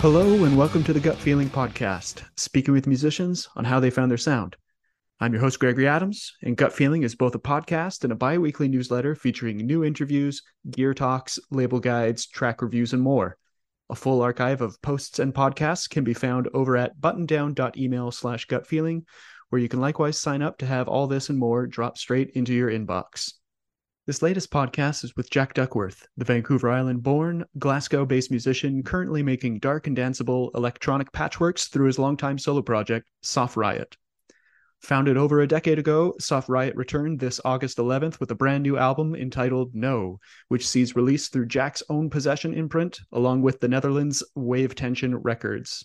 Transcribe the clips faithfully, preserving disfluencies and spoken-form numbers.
Hello and welcome to the Gut Feeling Podcast, speaking with musicians on how they found their sound. I'm your host, Gregory Adams, and Gut Feeling is both a podcast and a bi-weekly newsletter featuring new interviews, gear talks, label guides, track reviews, and more. A full archive of posts and podcasts can be found over at buttondown.email slash gutfeeling, where you can likewise sign up to have all this and more drop straight into your inbox. This latest podcast is with Jack Duckworth, the Vancouver Island-born, Glasgow-based musician currently making dark and danceable electronic patchworks through his longtime solo project, Soft Riot. Founded over a decade ago, Soft Riot returned this August eleventh with a brand new album entitled No, which sees release through Jack's own Possession imprint, along with the Netherlands' Wave Tension Records.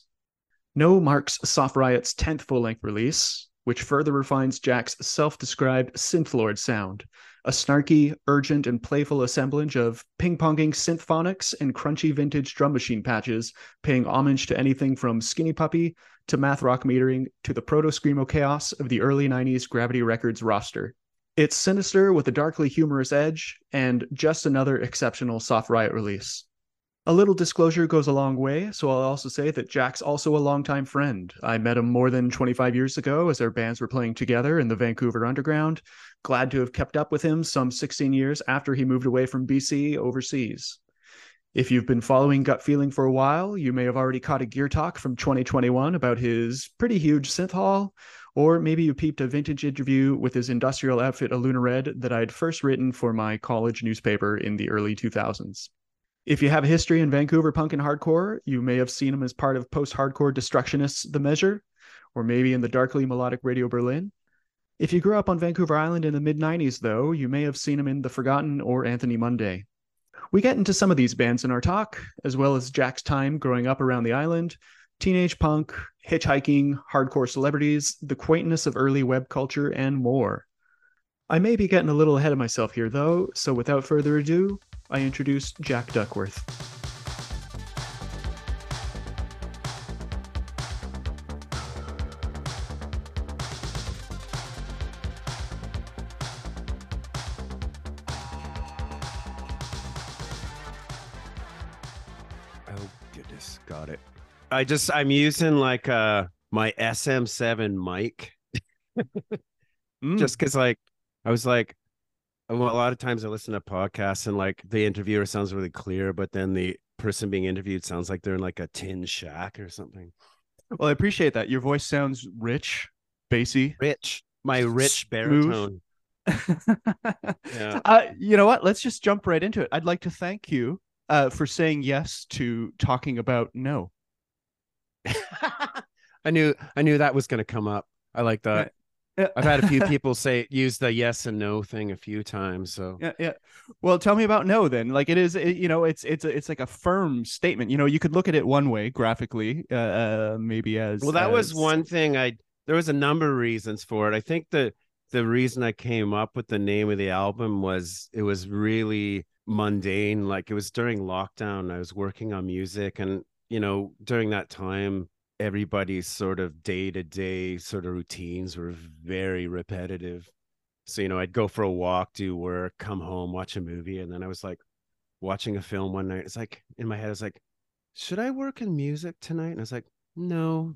No marks Soft Riot's tenth full-length release, which further refines Jack's self-described synth-lord sound, a snarky, urgent, and playful assemblage of ping-ponging synthphonics and crunchy vintage drum machine patches, paying homage to anything from Skinny Puppy to math rock metering to the proto-screamo chaos of the early nineties Gravity Records roster. It's sinister with a darkly humorous edge, and just another exceptional Soft Riot release. A little disclosure goes a long way, so I'll also say that Jack's also a longtime friend. I met him more than twenty-five years ago as our bands were playing together in the Vancouver Underground. Glad to have kept up with him some sixteen years after he moved away from B C overseas. If you've been following Gut Feeling for a while, you may have already caught a gear talk from twenty twenty-one about his pretty huge synth haul, or maybe you peeped a vintage interview with his industrial outfit Alunared that I'd first written for my college newspaper in the early two thousands. If you have a history in Vancouver punk and hardcore, you may have seen him as part of post-hardcore Destructionists The Measure, or maybe in the darkly melodic Radio Berlin. If you grew up on Vancouver Island in the mid nineties, though, you may have seen him in The Forgotten or Anthony Monday. We get into some of these bands in our talk, as well as Jack's time growing up around the island, teenage punk, hitchhiking, hardcore celebrities, the quaintness of early web culture, and more. I may be getting a little ahead of myself here, though, so without further ado, I introduce Jack Duckworth. Oh, goodness. Got it. I just, I'm using like uh my S M seven mic Mm. just because like I was like, well, a lot of times I listen to podcasts and like the interviewer sounds really clear, but then the person being interviewed sounds like they're in like a tin shack or something. Well, I appreciate that. Your voice sounds rich, bassy, Rich, my rich smooth. baritone. Yeah. uh, you know what? Let's just jump right into it. I'd like to thank you uh, for saying yes to talking about No. I knew I knew that was going to come up. I like that. Yeah. I've had a few people say use the yes and no thing a few times. So Yeah, yeah. Well, tell me about No then. Like it is, it, you know, it's it's it's like a firm statement. You know, you could look at it one way graphically, uh, uh maybe as well, that as... was one thing. I there was a number of reasons for it. I think the the reason I came up with the name of the album was it was really mundane. Like it was during lockdown. I was working on music, and you know, during that time, everybody's sort of day to day sort of routines were very repetitive. So, you know, I'd go for a walk, do work, come home, watch a movie. And then I was like watching a film one night. It's like in my head, I was like, should I work in music tonight? And I was like, no.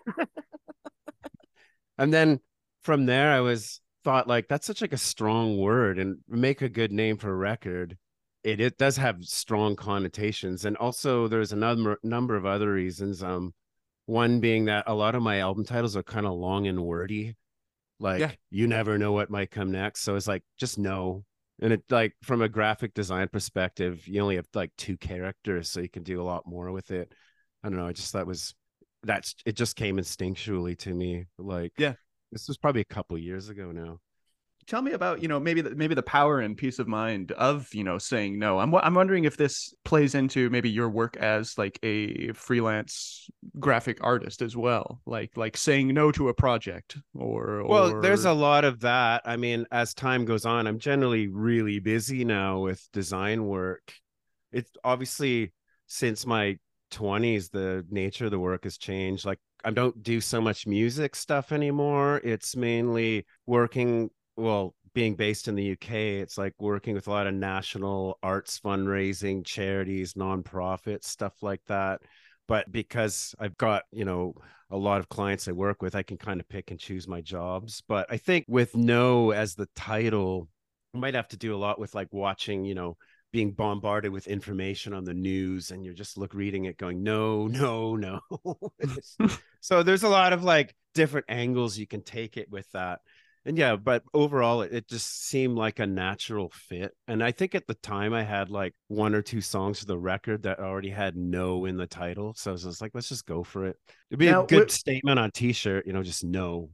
And then from there, I was thought like, that's such like a strong word and make a good name for a record. It, it does have strong connotations. And also there's another number of other reasons. Um, one being that a lot of my album titles are kind of long and wordy. Like Yeah. you never know what might come next. So it's like, just no. And it like from a graphic design perspective, you only have like two characters, so you can do a lot more with it. I don't know. I just thought was that's it just came instinctually to me. Like Yeah. this was probably a couple years ago now. Tell me about, you know, maybe the, maybe the power and peace of mind of, you know, saying no. I'm I'm wondering if this plays into maybe your work as like a freelance graphic artist as well, like like saying no to a project or Well, or there's a lot of that. I mean, as time goes on, I'm generally really busy now with design work. It's obviously since my twenties, the nature of the work has changed. Like I don't do so much music stuff anymore. It's mainly working, well, being based in the U K, it's like working with a lot of national arts fundraising, charities, nonprofits, stuff like that. But because I've got, you know, a lot of clients I work with, I can kind of pick and choose my jobs. But I think with No as the title, I might have to do a lot with like watching, you know, being bombarded with information on the news, and you're just look reading it going, no, no, no. So there's a lot of like different angles you can take it with that. And yeah, but overall, it, it just seemed like a natural fit. And I think at the time I had like one or two songs for the record that already had No in the title. So I was just like, let's just go for it. It'd be Now, a good wh- statement on t-shirt, you know, just No.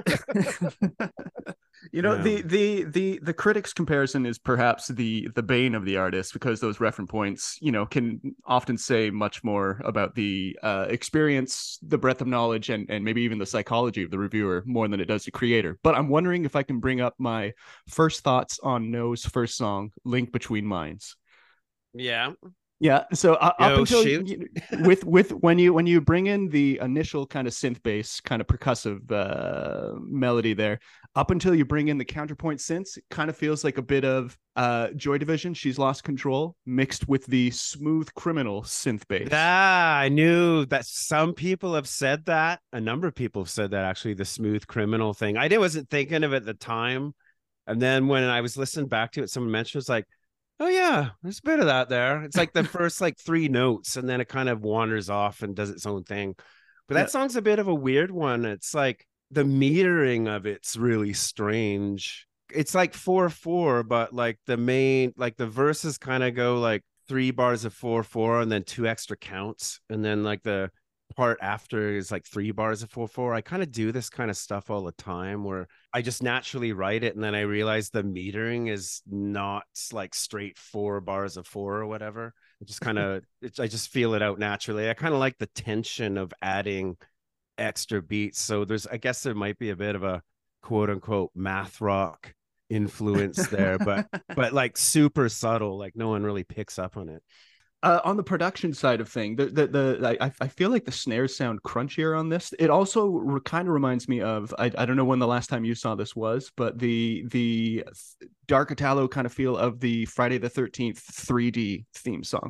you know, Yeah. the the the the critics comparison is perhaps the the bane of the artist, because those reference points, you know, can often say much more about the uh, experience, the breadth of knowledge, and and maybe even the psychology of the reviewer more than it does the creator. But I'm wondering if I can bring up my first thoughts on No's first song, "Link Between Minds." Yeah. Yeah, so uh, up Yo, until shoot. you, with with when you when you bring in the initial kind of synth bass, kind of percussive uh, melody there, up until you bring in the counterpoint synths, it kind of feels like a bit of uh, Joy Division, She's Lost Control, mixed with the Smooth Criminal synth bass. Yeah, I knew that some people have said that. A number of people have said that, actually, the Smooth Criminal thing. I didn't wasn't thinking of it at the time. And then when I was listening back to it, someone mentioned, it's like, oh yeah, there's a bit of that there. It's like the first like three notes, and then it kind of wanders off and does its own thing. But Yeah. that song's a bit of a weird one. It's like the metering of it's really strange. It's like four four, but like the main, like the verses kind of go like three bars of four four, and then two extra counts, and then like the part after is like three bars of four four. I kind of do this kind of stuff all the time where I just naturally write it, and then I realize the metering is not like straight four bars of four or whatever. It just kind of, I just feel it out naturally. I kind of like the tension of adding extra beats. So there's, I guess there might be a bit of a quote unquote math rock influence there, but but like super subtle, like no one really picks up on it. Uh, on the production side of thing, the the, the I, I feel like the snares sound crunchier on this. It also re- kind of reminds me of, I, I don't know when the last time you saw this was, but the the dark Italo kind of feel of the Friday the thirteenth three D theme song.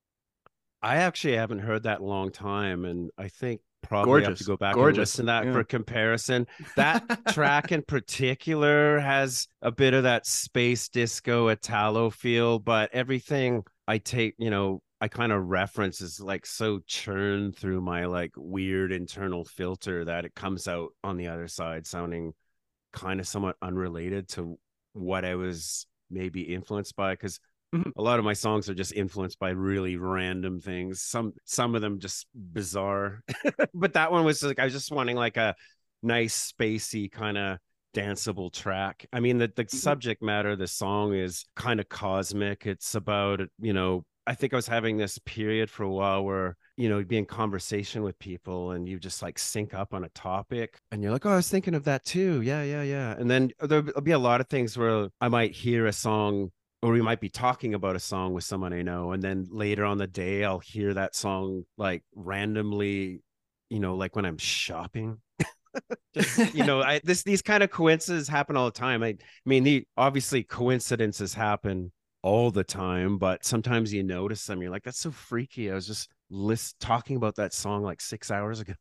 I actually haven't heard that in a long time, and I think probably have to Gorgeous, go back and gorgeous. listen to that Yeah. for comparison. That track in particular has a bit of that space disco Italo feel, but everything I take, you know, I kind of reference is like so churned through my like weird internal filter that it comes out on the other side sounding kind of somewhat unrelated to what I was maybe influenced by. Because Mhm. a lot of my songs are just influenced by really random things. Some some of them just bizarre. But that one was like, I was just wanting like a nice spacey kind of danceable track. I mean, the, the Mhm. subject matter of the song is kind of cosmic. It's about, you know, I think I was having this period for a while where, you know, be in conversation with people and you just like sync up on a topic and you're like, oh, I was thinking of that too. Yeah, yeah, yeah. And then there'll be a lot of things where I might hear a song, or we might be talking about a song with someone I know, and then later on the day I'll hear that song like randomly, you know, like when I'm shopping. Just, you know, I this these kind of coincidences happen all the time. I, I mean, the obviously coincidences happen all the time, but sometimes you notice them. You're like, that's so freaky. I was just list talking about that song like six hours ago.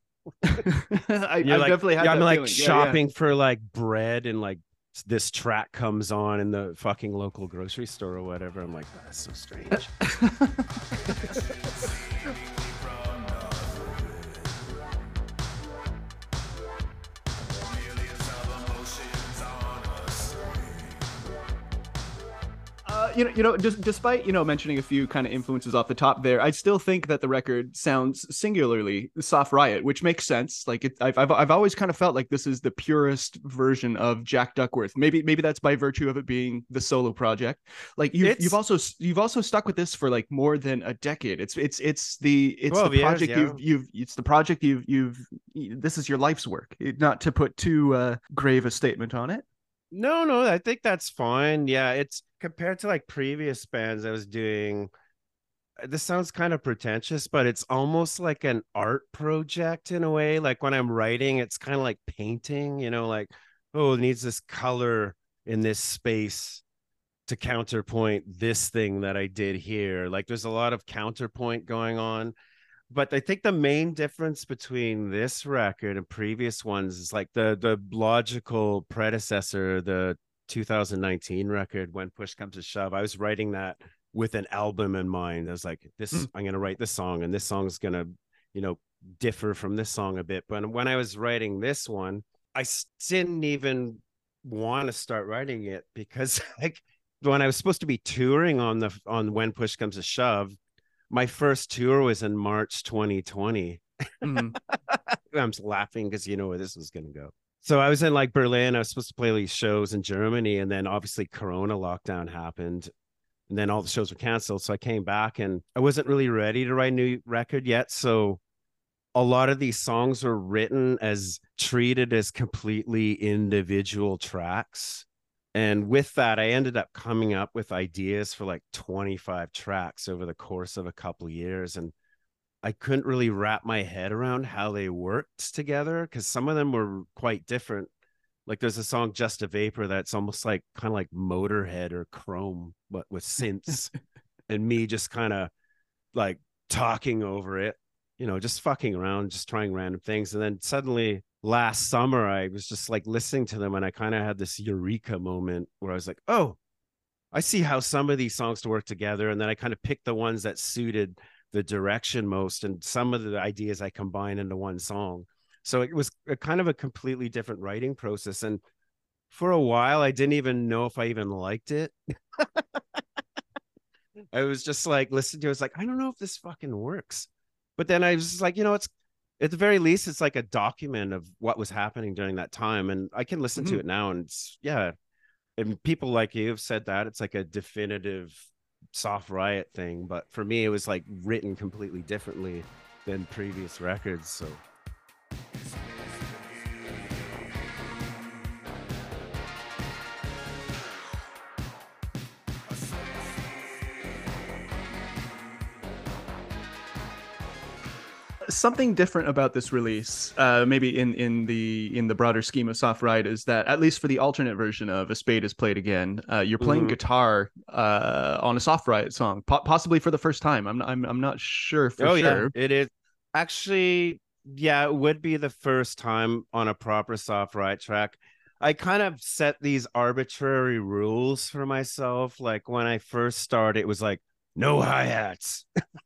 I, And you're I've like, definitely had yeah, I'm that like feeling. Yeah, yeah. shopping for like bread, and like this track comes on in the fucking local grocery store or whatever. I'm like, that's so strange. Uh, you know, you know, just despite you know mentioning a few kind of influences off the top there, I still think that the record sounds singularly Soft Riot, which makes sense. Like, it, I've, I've I've always kind of felt like this is the purest version of Jack Duckworth. Maybe maybe that's by virtue of it being the solo project. Like, you've you've It's also you've also stuck with this for like more than a decade. It's it's it's the it's the twelve years, project yeah. you've you've it's the project you've you've this is your life's work. Not to put too uh, grave a statement on it. No, no, I think that's fine. Yeah, it's compared to like previous bands I was doing. This sounds kind of pretentious, but it's almost like an art project in a way. Like when I'm writing, it's kind of like painting, you know, like, oh, it needs this color in this space to counterpoint this thing that I did here. Like there's a lot of counterpoint going on, but I think the main difference between this record and previous ones is like the the logical predecessor, the two thousand nineteen record, When Push Comes to Shove. I was writing that with an album in mind. I was like, this, Mm. I'm going to write this song, and this song's going to, you know, differ from this song a bit. But when I was writing this one, I didn't even want to start writing it because like when I was supposed to be touring on the on When Push Comes to Shove, my first tour was in March twenty twenty. Mm. I'm just laughing because you know where this was going to go. So I was in like Berlin. I was supposed to play these shows in Germany, and then obviously Corona lockdown happened, and then all the shows were canceled. So I came back, and I wasn't really ready to write a new record yet. So a lot of these songs were written as treated as completely individual tracks. And with that, I ended up coming up with ideas for like twenty-five tracks over the course of a couple of years. And I couldn't really wrap my head around how they worked together because some of them were quite different. Like there's a song Just a Vapor that's almost like kind of like Motorhead or Chrome, but with synths and me just kind of like talking over it, you know, just fucking around, just trying random things. And then suddenly last summer, I was just like listening to them and I kind of had this eureka moment where I was like, oh, I see how some of these songs to work together. And then I kind of picked the ones that suited the direction most. And some of the ideas I combined into one song. So it was a kind of a completely different writing process. And for a while, I didn't even know if I even liked it. I was just like listening to it. I was like, I don't know if this fucking works. But then I was just like, you know, it's at the very least, it's like a document of what was happening during that time. And I can listen Mm-hmm. to it now. And it's, yeah. And people like you have said that it's like a definitive Soft Riot thing. But for me, it was like written completely differently than previous records. So. Something different about this release, uh, maybe in in the in the broader scheme of Soft Ride, is that at least for the alternate version of A Spade Is Played Again, uh, you're playing Mm-hmm. guitar uh, on a Soft Riot song, po- possibly for the first time. I'm I'm I'm not sure for Oh yeah, sure. it is actually. Yeah, it would be the first time on a proper Soft Riot track. I kind of set these arbitrary rules for myself. Like when I first started, it was like no hi-hats.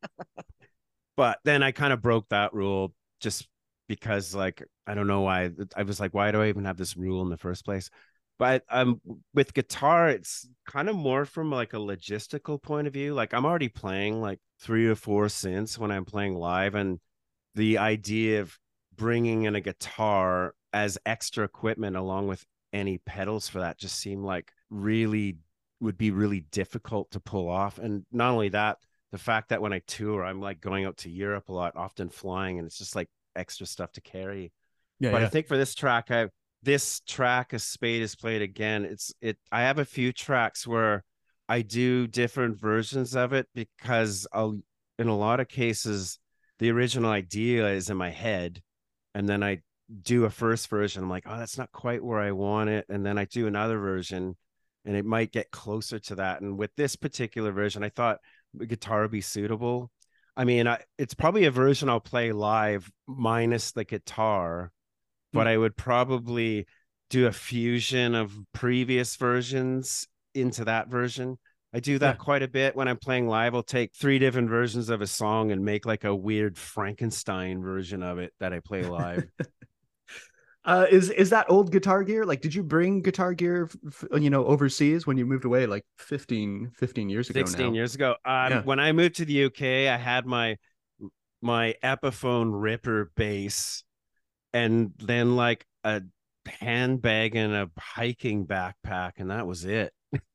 But then I kind of broke that rule just because, like, I don't know why. I was like, why do I even have this rule in the first place? But um, with guitar, it's kind of more from like a logistical point of view. Like I'm already playing like three or four synths when I'm playing live, and the idea of bringing in a guitar as extra equipment along with any pedals for that just seemed like really would be really difficult to pull off. And not only that, the fact that when I tour, I'm like going out to Europe a lot, often flying, and it's just like extra stuff to carry. Yeah, But I yeah. think for this track, I this track, A Spade Is Played Again, it's it. I have a few tracks where I do different versions of it because I'll, in a lot of cases, the original idea is in my head, and then I do a first version. I'm like, oh, that's not quite where I want it, and then I do another version, and it might get closer to that. And with this particular version, I thought the guitar would be suitable. I mean, I, it's probably a version I'll play live minus the guitar, but Hmm. I would probably do a fusion of previous versions into that version. I do Yeah. that quite a bit when I'm playing live. I'll take three different versions of a song and make like a weird Frankenstein version of it that I play live. Uh, is is that old guitar gear? Like, did you bring guitar gear, f- you know, overseas when you moved away, like fifteen, fifteen years ago sixteen now? years ago. Um, Yeah. when I moved to the U K, I had my my Epiphone Ripper bass and then like a handbag and a hiking backpack, and that was it.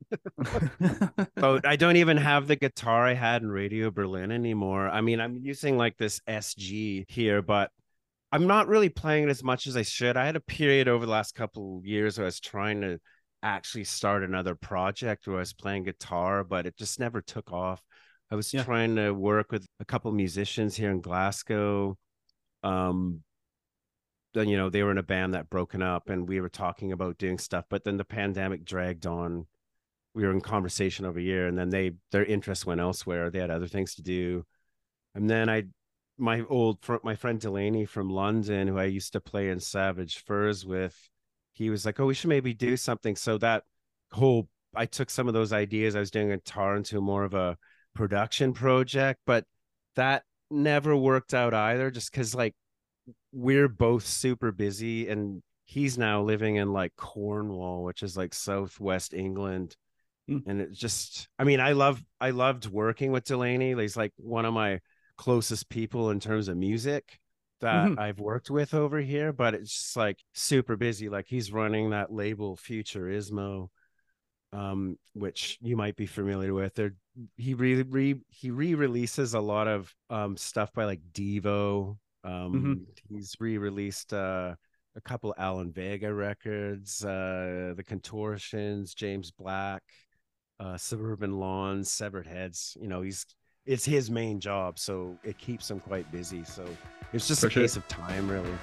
So I don't even have the guitar I had in Radio Berlin anymore. I mean, I'm using like this S G here, but I'm not really playing it as much as I should. I had a period over the last couple of years where I was trying to actually start another project where I was playing guitar, but it just never took off. I was Yeah. trying to work with a couple of musicians here in Glasgow. Um, then you know they were in a band that broken up, and we were talking about doing stuff, but then the pandemic dragged on. We were in conversation over a year, and then they their interest went elsewhere. They had other things to do, and then I my old fr- my friend Delaney from London, who I used to play in Savage Furs with, he was like, "Oh, we should maybe do something." So that whole I took some of those ideas I was doing guitar into more of a production project, but that never worked out either, just because like we're both super busy, and he's now living in like Cornwall, which is like southwest England. Mm. And it just, I mean, I love I loved working with Delaney. He's like one of my closest people in terms of music that Hmm. I've worked with over here, but it's just like super busy. Like he's running that label Futurismo, um, which you might be familiar with. There, he re, re he re-releases a lot of um stuff by like Devo. Hmm. Um, he's re-released uh a couple Alan Vega records, uh, The Contortions, James Black, uh, Suburban Lawns, Severed Heads. You know, he's it's his main job, so it keeps him quite busy. So it's just a For sure. case of time, really.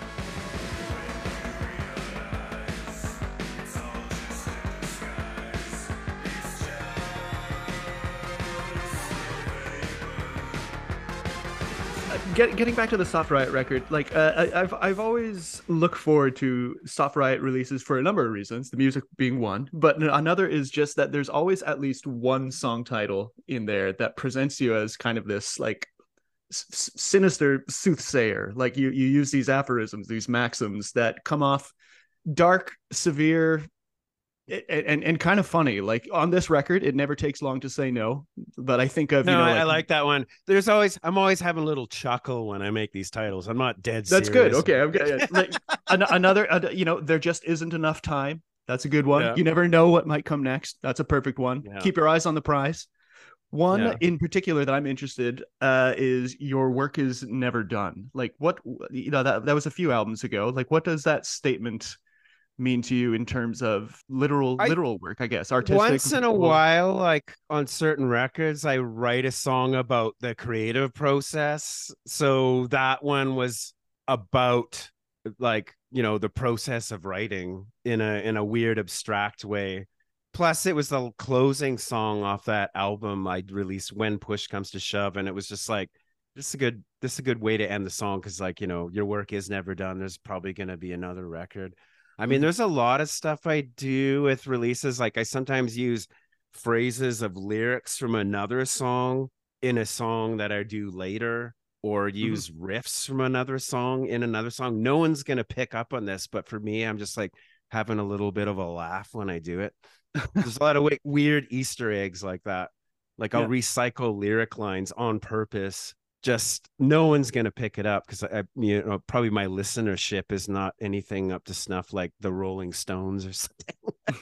Get, getting back to the Soft Riot record, like uh, I, I've I've always looked forward to Soft Riot releases for a number of reasons, the music being one, but another is just that there's always at least one song title in there that presents you as kind of this like s- sinister soothsayer. Like you you use these aphorisms, these maxims that come off dark, severe, and and kind of funny. Like on this record, it never takes long to say no. But I think of, you No, know, I, I like like that one. There's always I'm always having a little chuckle when I make these titles. I'm not dead that's good. serious. Okay, I'm good. Like an- another, uh, you know, there just isn't enough time. That's a good one. Yeah, You never know what might come next. That's a perfect one. yeah, Keep your eyes on the prize. One yeah. in particular that I'm interested uh, is your work is never done. Like what, you know, that that was a few albums ago. Like what does that statement mean to you in terms of literal I literal work? I guess artistic, once in a visual. while, like on certain records, I write a song about the creative process. So that one was about like, you know, the process of writing in a in a weird abstract way. Plus, it was the closing song off that album I released, When Push Comes to Shove, and it was just like this is a good this is a good way to end the song because like, you know, your work is never done. There's probably gonna be another record. I mean, Mhm. there's a lot of stuff I do with releases. Like I sometimes use phrases of lyrics from another song in a song that I do later, or Mhm. use riffs from another song in another song. No one's going to pick up on this, but for me, I'm just like having a little bit of a laugh when I do it. There's a lot of weird Easter eggs like that. Like I'll Yeah. recycle lyric lines on purpose. Just no one's gonna pick it up because I, you know, probably my listenership is not anything up to snuff like the Rolling Stones or something.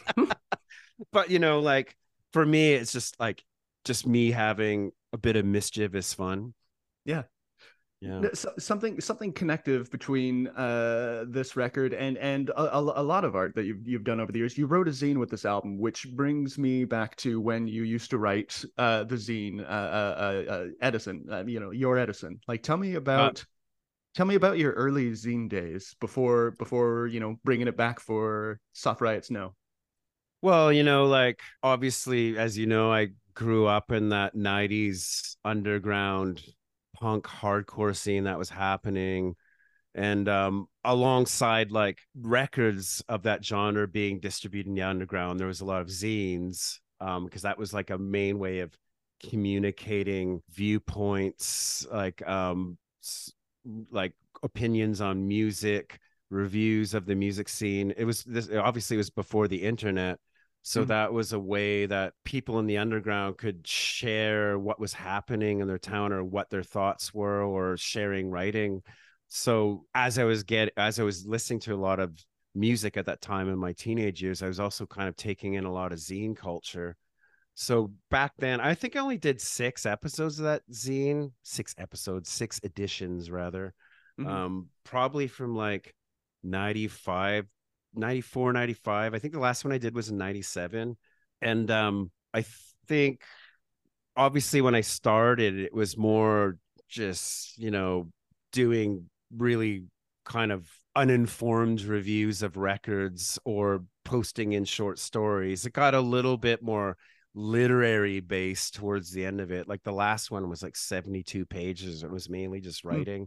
But you know, like for me, it's just like just me having a bit of mischievous fun. Yeah. Yeah. No, so- something something connective between uh this record and and a, a, a lot of art that you've you've done over the years. You wrote a zine with this album, which brings me back to when you used to write uh the zine uh, uh, uh uh, Edison, uh, you know, your Edison. Like tell me Uh, about tell me about your early zine days before before you know bringing it back for Soft Riots No. well, you know, like obviously, as you know, I grew up in that nineties underground punk hardcore scene that was happening. And um, alongside like records of that genre being distributed in the underground, there was a lot of zines um, because that was like a main way of communicating viewpoints, like um, like opinions on music, reviews of the music scene. It was this obviously it was before the internet. So Mhm. that was a way that people in the underground could share what was happening in their town or what their thoughts were or sharing writing. So as I was get as I was listening to a lot of music at that time in my teenage years, I was also kind of taking in a lot of zine culture. So back then, I think I only did six episodes of that zine, six episodes, six editions rather. Mhm. Um, probably from like ninety five, ninety four, ninety five. I think the last one I did was in ninety-seven. And um, I think obviously when I started, it was more just, you know, doing really kind of uninformed reviews of records or posting in short stories. It got a little bit more literary base towards the end of it. Like the last one was like seventy-two pages. It was mainly just writing. Mm.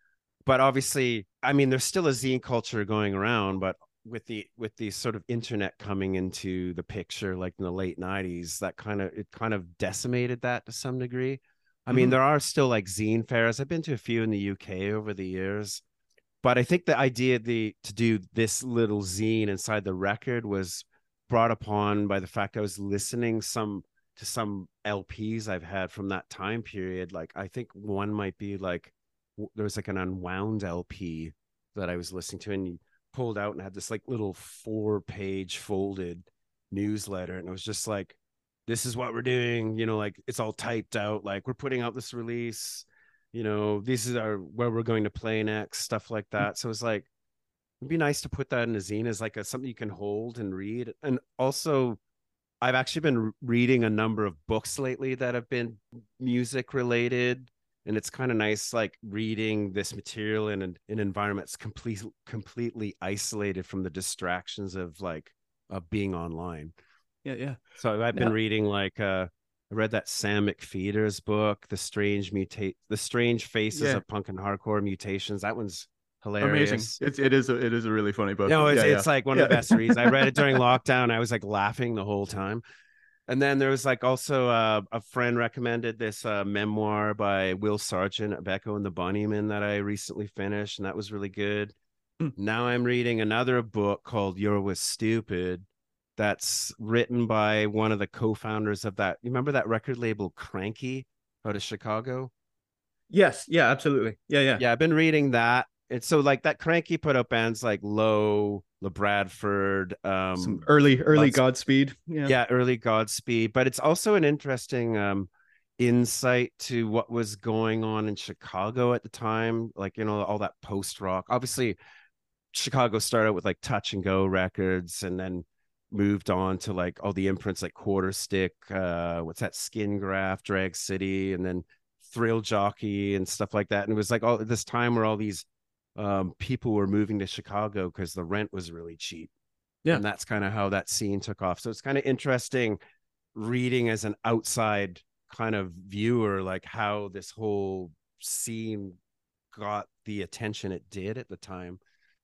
But obviously, I mean, there's still a zine culture going around, but with the with the sort of internet coming into the picture, like in the late nineties, that kind of it kind of decimated that to some degree. I mean, mm-hmm. there are still like zine fairs. I've been to a few in the U K over the years, but I think the idea the to do this little zine inside the record was brought upon by the fact I was listening some to some L Ps I've had from that time period. Like I think one might be like there was like an Unwound L P that I was listening to, and you pulled out and had this like little four page folded newsletter, and it was just like, this is what we're doing, you know, like it's all typed out, like we're putting out this release, you know, this is our where we're going to play next, stuff like that. So it's like it'd be nice to put that in a zine as like a something you can hold and read. And also I've actually been reading a number of books lately that have been music related, and it's kind of nice like reading this material in an, an environment that's complete, completely isolated from the distractions of like of being online. Yeah, yeah. So I've been now, reading like uh I read that Sam McPheeters book, The Strange Mutate The Strange Faces yeah. of Punk and Hardcore Mutations. That one's hilarious. Amazing. It's it is a, it is a really funny book. No, it's, yeah, it's yeah. like one yeah. of the best reads. I read it during lockdown. I was like laughing the whole time. And then there was like also uh, a friend recommended this uh, memoir by Will Sargent of Echo and the Bunnymen that I recently finished, and that was really good. Mm. Now I'm reading another book called You're Was Stupid that's written by one of the co-founders of that. You remember that record label Cranky out of Chicago? Yes. Yeah, absolutely. Yeah, yeah. Yeah, I've been reading that. It's so like that Cranky put out bands like Low, LaBradford, um, some early, early Godspeed. Yeah. yeah, early Godspeed. But it's also an interesting um, insight to what was going on in Chicago at the time. Like, you know, all that post rock. Obviously, Chicago started with like Touch and Go records, and then moved on to like all the imprints like Quarter Stick, uh, what's that, Skin Graft, Drag City, and then Thrill Jockey and stuff like that. And it was like all this time where all these um people were moving to Chicago because the rent was really cheap. Yeah, and that's kind of how that scene took off. So it's kind of interesting reading as an outside kind of viewer, like how this whole scene got the attention it did at the time.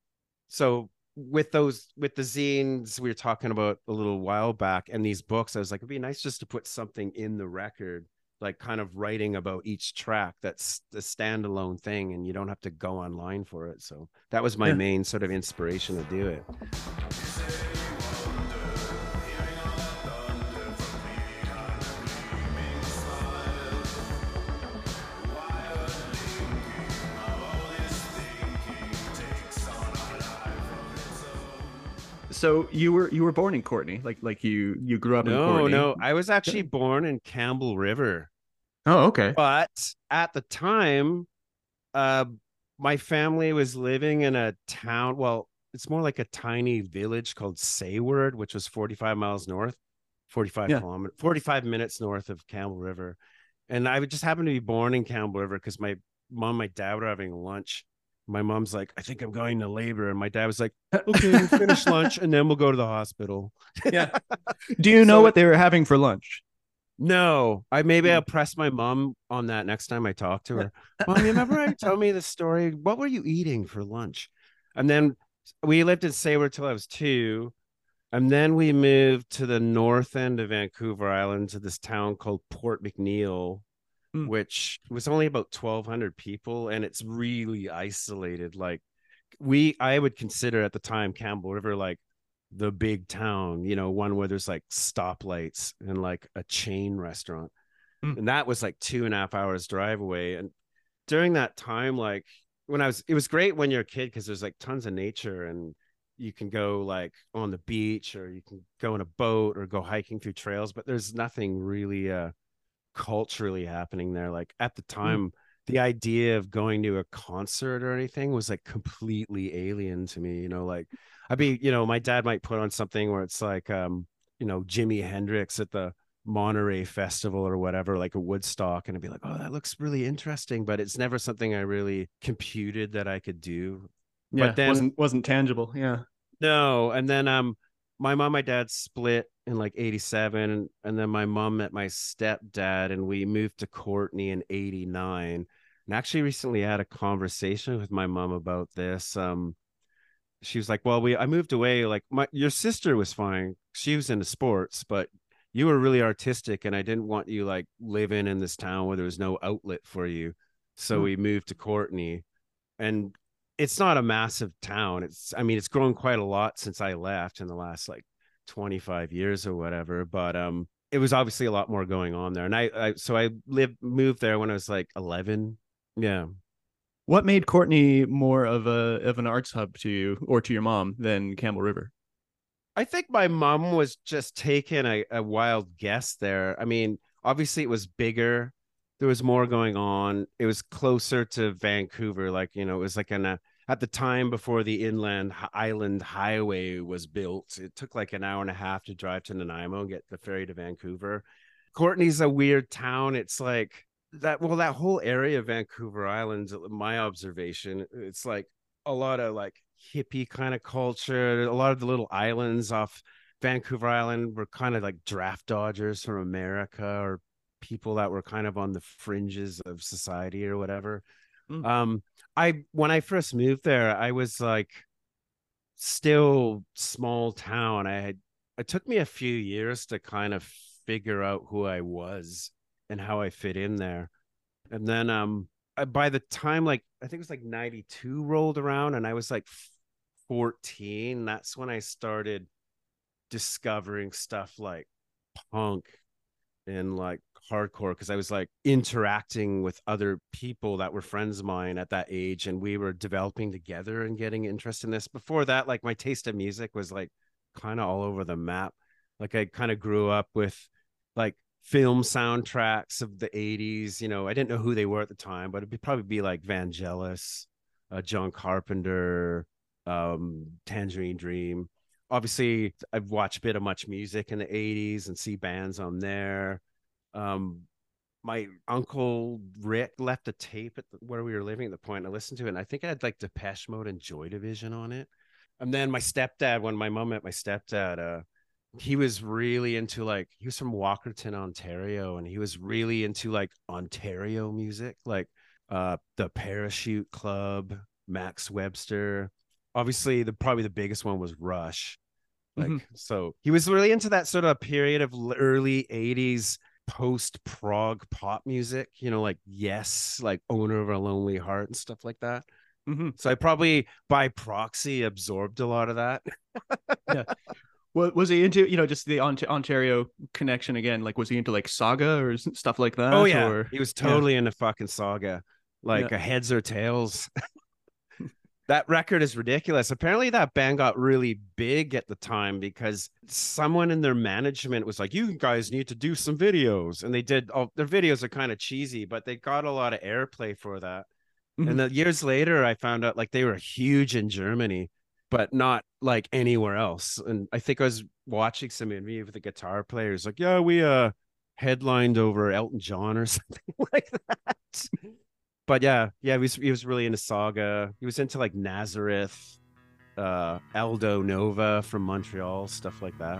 So with those with the zines we were talking about a little while back and these books, I was like, it'd be nice just to put something in the record, like kind of writing about each track that's the standalone thing, and you don't have to go online for it. So that was my yeah. main sort of inspiration to do it. So you were you were born in Courtenay, like like you you grew up no, in Courtenay. No, no, I was actually born in Campbell River. Oh, okay. But at the time, uh, my family was living in a town. Well, it's more like a tiny village called Sayward, which was forty-five miles north, forty-five yeah. kilometers, forty-five minutes north of Campbell River. And I would just happen to be born in Campbell River because my mom, and my dad were having lunch. My mom's like, I think I'm going to labor. And my dad was like, okay, we'll finish lunch and then we'll go to the hospital. Yeah. Do you know so, what they were having for lunch? No, I maybe I'll press my mom on that next time I talk to her. Mom, you remember I told me the story? What were you eating for lunch? And then we lived in Sayward till I was two. And then we moved to the north end of Vancouver Island to this town called Port McNeill, mm. which was only about twelve hundred people. And it's really isolated. Like we, I would consider at the time Campbell River, like the big town, you know, one where there's like stoplights and like a chain restaurant. Mm. And that was like two and a half hours drive away. And during that time, like when I was, it was great when you're a kid because there's like tons of nature and you can go like on the beach or you can go in a boat or go hiking through trails, but there's nothing really uh, culturally happening there. Like at the time, mm. the idea of going to a concert or anything was like completely alien to me, you know, like I'd be, you know, my dad might put on something where it's like, um, you know, Jimi Hendrix at the Monterey Festival or whatever, like a Woodstock. And I'd be like, oh, that looks really interesting. But it's never something I really computed that I could do. Yeah, but then wasn't, wasn't tangible. Yeah. No. And then um, my mom, my dad split in like eighty-seven. And then my mom met my stepdad and we moved to Courtenay in eighty-nine. And actually recently had a conversation with my mom about this. Um, she was like, well, we, I moved away. Like my, your sister was fine. She was into sports, but you were really artistic. And I didn't want you like living in this town where there was no outlet for you. So Hmm. we moved to Courtenay, and it's not a massive town. It's, I mean, it's grown quite a lot since I left in the last like twenty-five years or whatever. But um, it was obviously a lot more going on there. And I, I so I lived, moved there when I was like eleven. Yeah. What made Courtenay more of a of an arts hub to you or to your mom than Campbell River? I think my mom was just taking a, a wild guess there. I mean, obviously it was bigger. There was more going on. It was closer to Vancouver. Like, you know, it was like an, uh, at the time before the Inland Island Highway was built, it took like an hour and a half to drive to Nanaimo and get the ferry to Vancouver. Courtenay's a weird town. It's like that, well, that whole area of Vancouver Island, my observation, it's like a lot of like hippie kind of culture. A lot of the little islands off Vancouver Island were kind of like draft dodgers from America, or people that were kind of on the fringes of society or whatever. Mm. Um, I when I first moved there, I was like still small town. I had it took me a few years to kind of figure out who I was and how I fit in there. And then um by the time like I think it was like ninety-two rolled around and I was like fourteen, that's when I started discovering stuff like punk and like hardcore, because I was like interacting with other people that were friends of mine at that age, and we were developing together and getting interested in this. Before that, like my taste of music was like kind of all over the map. Like I kind of grew up with like film soundtracks of the eighties. You know, I didn't know who they were at the time, but it'd probably be like Vangelis, uh, John Carpenter, um, Tangerine Dream. Obviously, I've watched a bit of Much Music in the eighties and see bands on there. Um, my uncle Rick left a tape at the, where we were living at the point. I listened to it, and I think I had like Depeche Mode and Joy Division on it. And then my stepdad, when my mom met my stepdad, uh, he was really into like, he was from Walkerton, Ontario, and he was really into like Ontario music, like uh, the Parachute Club, Max Webster. Obviously, the probably the biggest one was Rush. Like, mm-hmm. So he was really into that sort of period of early eighties post prog pop music, you know, like Yes, like Owner of a Lonely Heart and stuff like that. Mm-hmm. So I probably by proxy absorbed a lot of that. Yeah. Well, was he into, you know, just the Ont- Ontario connection again? Like, was he into like Saga or stuff like that? Oh yeah, or... he was totally yeah. into fucking Saga, like yeah. a Heads or Tails. That record is ridiculous. Apparently that band got really big at the time because someone in their management was like, you guys need to do some videos. And they did. All their videos are kind of cheesy, but they got a lot of airplay for that. Mm-hmm. And the years later, I found out like they were huge in Germany, but not like anywhere else. And I think I was watching some interview with the guitar players like, yeah, we uh headlined over Elton John or something like that. But yeah, yeah, he was, he was really into Saga. He was into like Nazareth, uh, Aldo Nova from Montreal, stuff like that.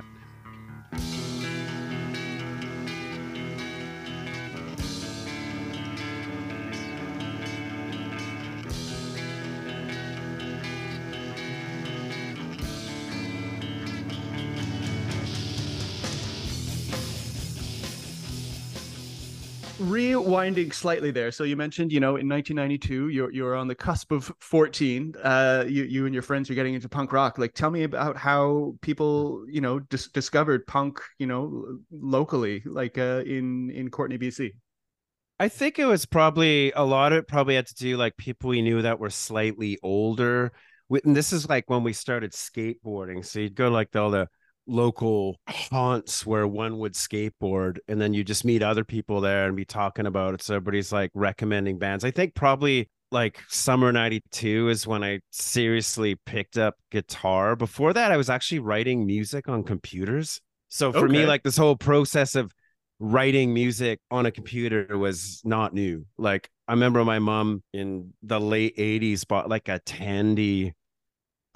Rewinding slightly there, so you mentioned, you know, in nineteen ninety-two, you're you're on the cusp of fourteen. Uh, you you and your friends are getting into punk rock. Like, tell me about how people, you know, dis- discovered punk, you know, locally, like uh, in in Courtenay, B C. I think it was probably a lot of it probably had to do like people we knew that were slightly older. And this is like when we started skateboarding. So you'd go like the, all the local haunts where one would skateboard, and then you just meet other people there and be talking about it. So everybody's like recommending bands. I think probably like summer ninety-two is when I seriously picked up guitar. Before that, I was actually writing music on computers. So for okay. me, like this whole process of writing music on a computer was not new. Like I remember my mom in the late eighties bought like a Tandy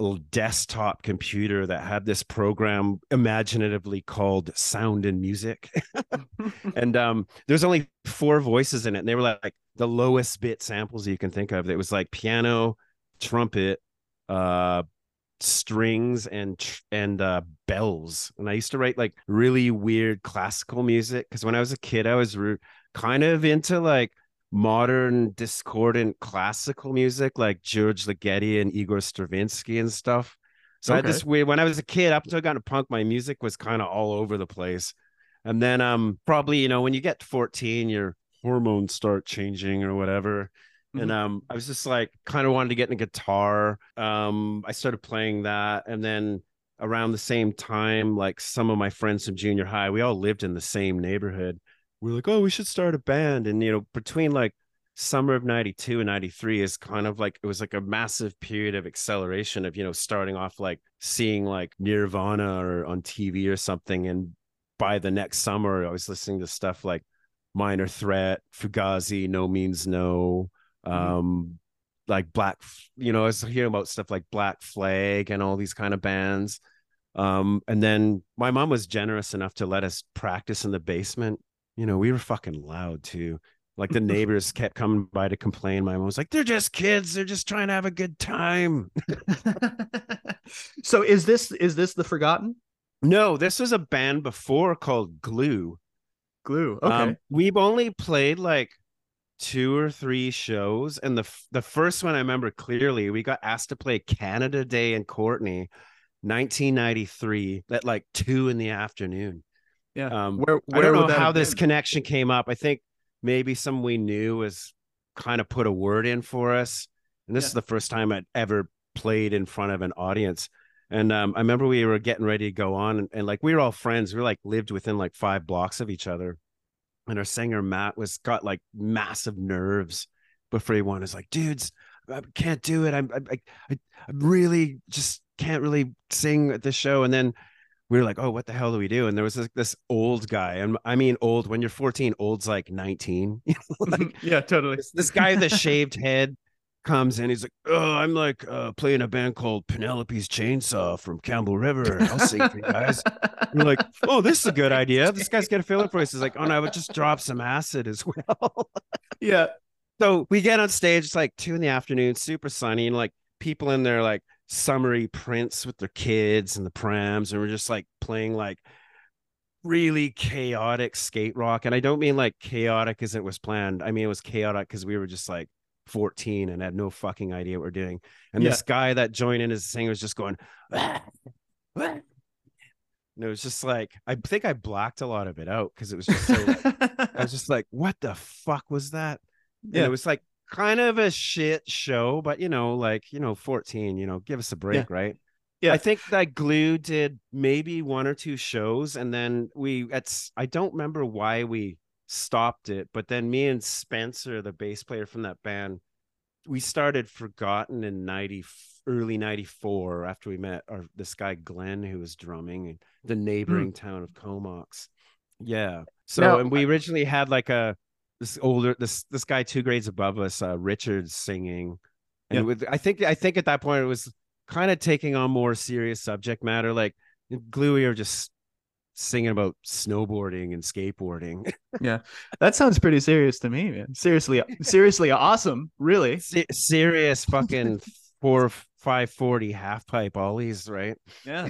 little desktop computer that had this program imaginatively called Sound and Music. And um, there's only four voices in it. And they were like, like the lowest bit samples you can think of. It was like piano, trumpet, uh, strings, and and uh, bells. And I used to write like really weird classical music because when I was a kid, I was re- kind of into like modern discordant classical music like George Ligeti and Igor Stravinsky and stuff. So okay. I had this weird, when I was a kid, up until I got into punk, my music was kind of all over the place. And then um probably, you know, when you get to fourteen, your hormones start changing or whatever. Mm-hmm. And um I was just like kind of wanted to get in a guitar. Um I started playing that. And then around the same time, like some of my friends from junior high, we all lived in the same neighborhood. We we're like, oh, we should start a band. And, you know, between like summer of ninety-two and ninety-three is kind of like, it was like a massive period of acceleration of, you know, starting off like seeing like Nirvana or on T V or something. And by the next summer, I was listening to stuff like Minor Threat, Fugazi, No Means No, um, mm-hmm. like Black, you know, I was hearing about stuff like Black Flag and all these kind of bands. Um, and then my mom was generous enough to let us practice in the basement. You know, we were fucking loud too. Like the neighbors kept coming by to complain. My mom was like, they're just kids. They're just trying to have a good time. So is this, is this The Forgotten? No, this was a band before called Glue. Glue. Okay. Um, we've only played like two or three shows. And the, the first one I remember clearly, we got asked to play Canada Day in Courtenay, nineteen ninety-three at like two in the afternoon. Yeah. Um, where, where I don't know how this connection came up. I think maybe someone we knew was kind of put a word in for us. And this yeah. is the first time I'd ever played in front of an audience. And um, I remember we were getting ready to go on and, and like, we were all friends. We were like lived within like five blocks of each other. And our singer, Matt, was got like massive nerves before he won. He's like, dudes, I can't do it. I'm, I, I, I really just can't really sing at this show. And then we were like, oh, what the hell do we do? And there was this, this old guy. And I mean, old, when you're fourteen, old's like nineteen. You know, like, yeah, totally. This, this guy with a shaved head comes in. He's like, oh, I'm like uh, playing a band called Penelope's Chainsaw from Campbell River. I'll sing for you guys. We're like, oh, this is a good idea. This guy's got a feeling for us. He's like, oh, no, I would just drop some acid as well. Yeah. So we get on stage. It's like two in the afternoon, super sunny. And like people in there, like, summery prints with their kids and the prams, and we're just like playing like really chaotic skate rock. And I don't mean like chaotic as it was planned. I mean, it was chaotic because we were just like fourteen and had no fucking idea what we're doing. And yeah. this guy that joined in as a singer was just going, ah, ah. And it was just like, I think I blacked a lot of it out because it was just so, like, I was just like, what the fuck was that? And yeah. it was like, kind of a shit show, but you know, like, you know, fourteen, you know, give us a break, yeah. right? Yeah. I think that Glue did maybe one or two shows, and then we, it's, I don't remember why we stopped it, but then me and Spencer, the bass player from that band, we started Forgotten in ninety, early ninety-four after we met our, this guy, Glenn, who was drumming in the neighboring mm. town of Comox. Yeah. So, now, and we originally had like a, this older this this guy two grades above us, uh Richard, singing, and yeah. with I think I think at that point it was kind of taking on more serious subject matter. Like Glue, we were just singing about snowboarding and skateboarding. Yeah, that sounds pretty serious to me, man. Seriously, seriously awesome, really. Se- serious fucking four five forty half pipe ollies, right? Yeah.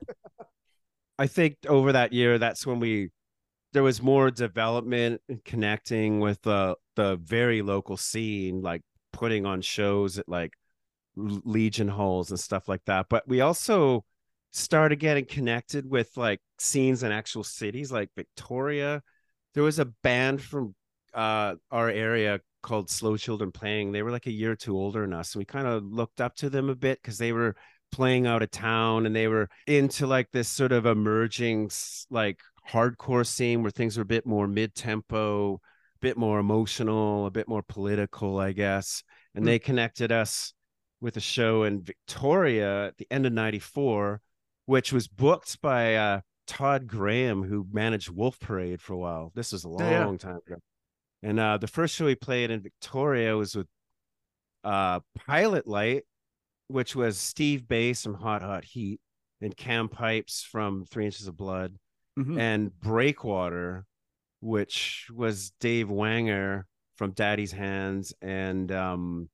I think over that year, that's when we. There was more development and connecting with the the very local scene, like putting on shows at like Legion halls and stuff like that. But we also started getting connected with like scenes in actual cities like Victoria. There was a band from uh, our area called Slow Children Playing. They were like a year or two older than us. And we kind of looked up to them a bit because they were playing out of town and they were into like this sort of emerging like hardcore scene where things were a bit more mid-tempo, a bit more emotional, a bit more political, I guess. And mm. they connected us with a show in Victoria at the end of ninety-four, which was booked by uh, Todd Graham, who managed Wolf Parade for a while. This was a long, yeah, yeah. time ago. And uh, the first show we played in Victoria was with uh, Pilot Light, which was Steve Bass from Hot Hot Heat, and Cam Pipes from Three Inches of Blood, Mm-hmm. and Breakwater, which was Dave Wanger from Daddy's Hands, and um,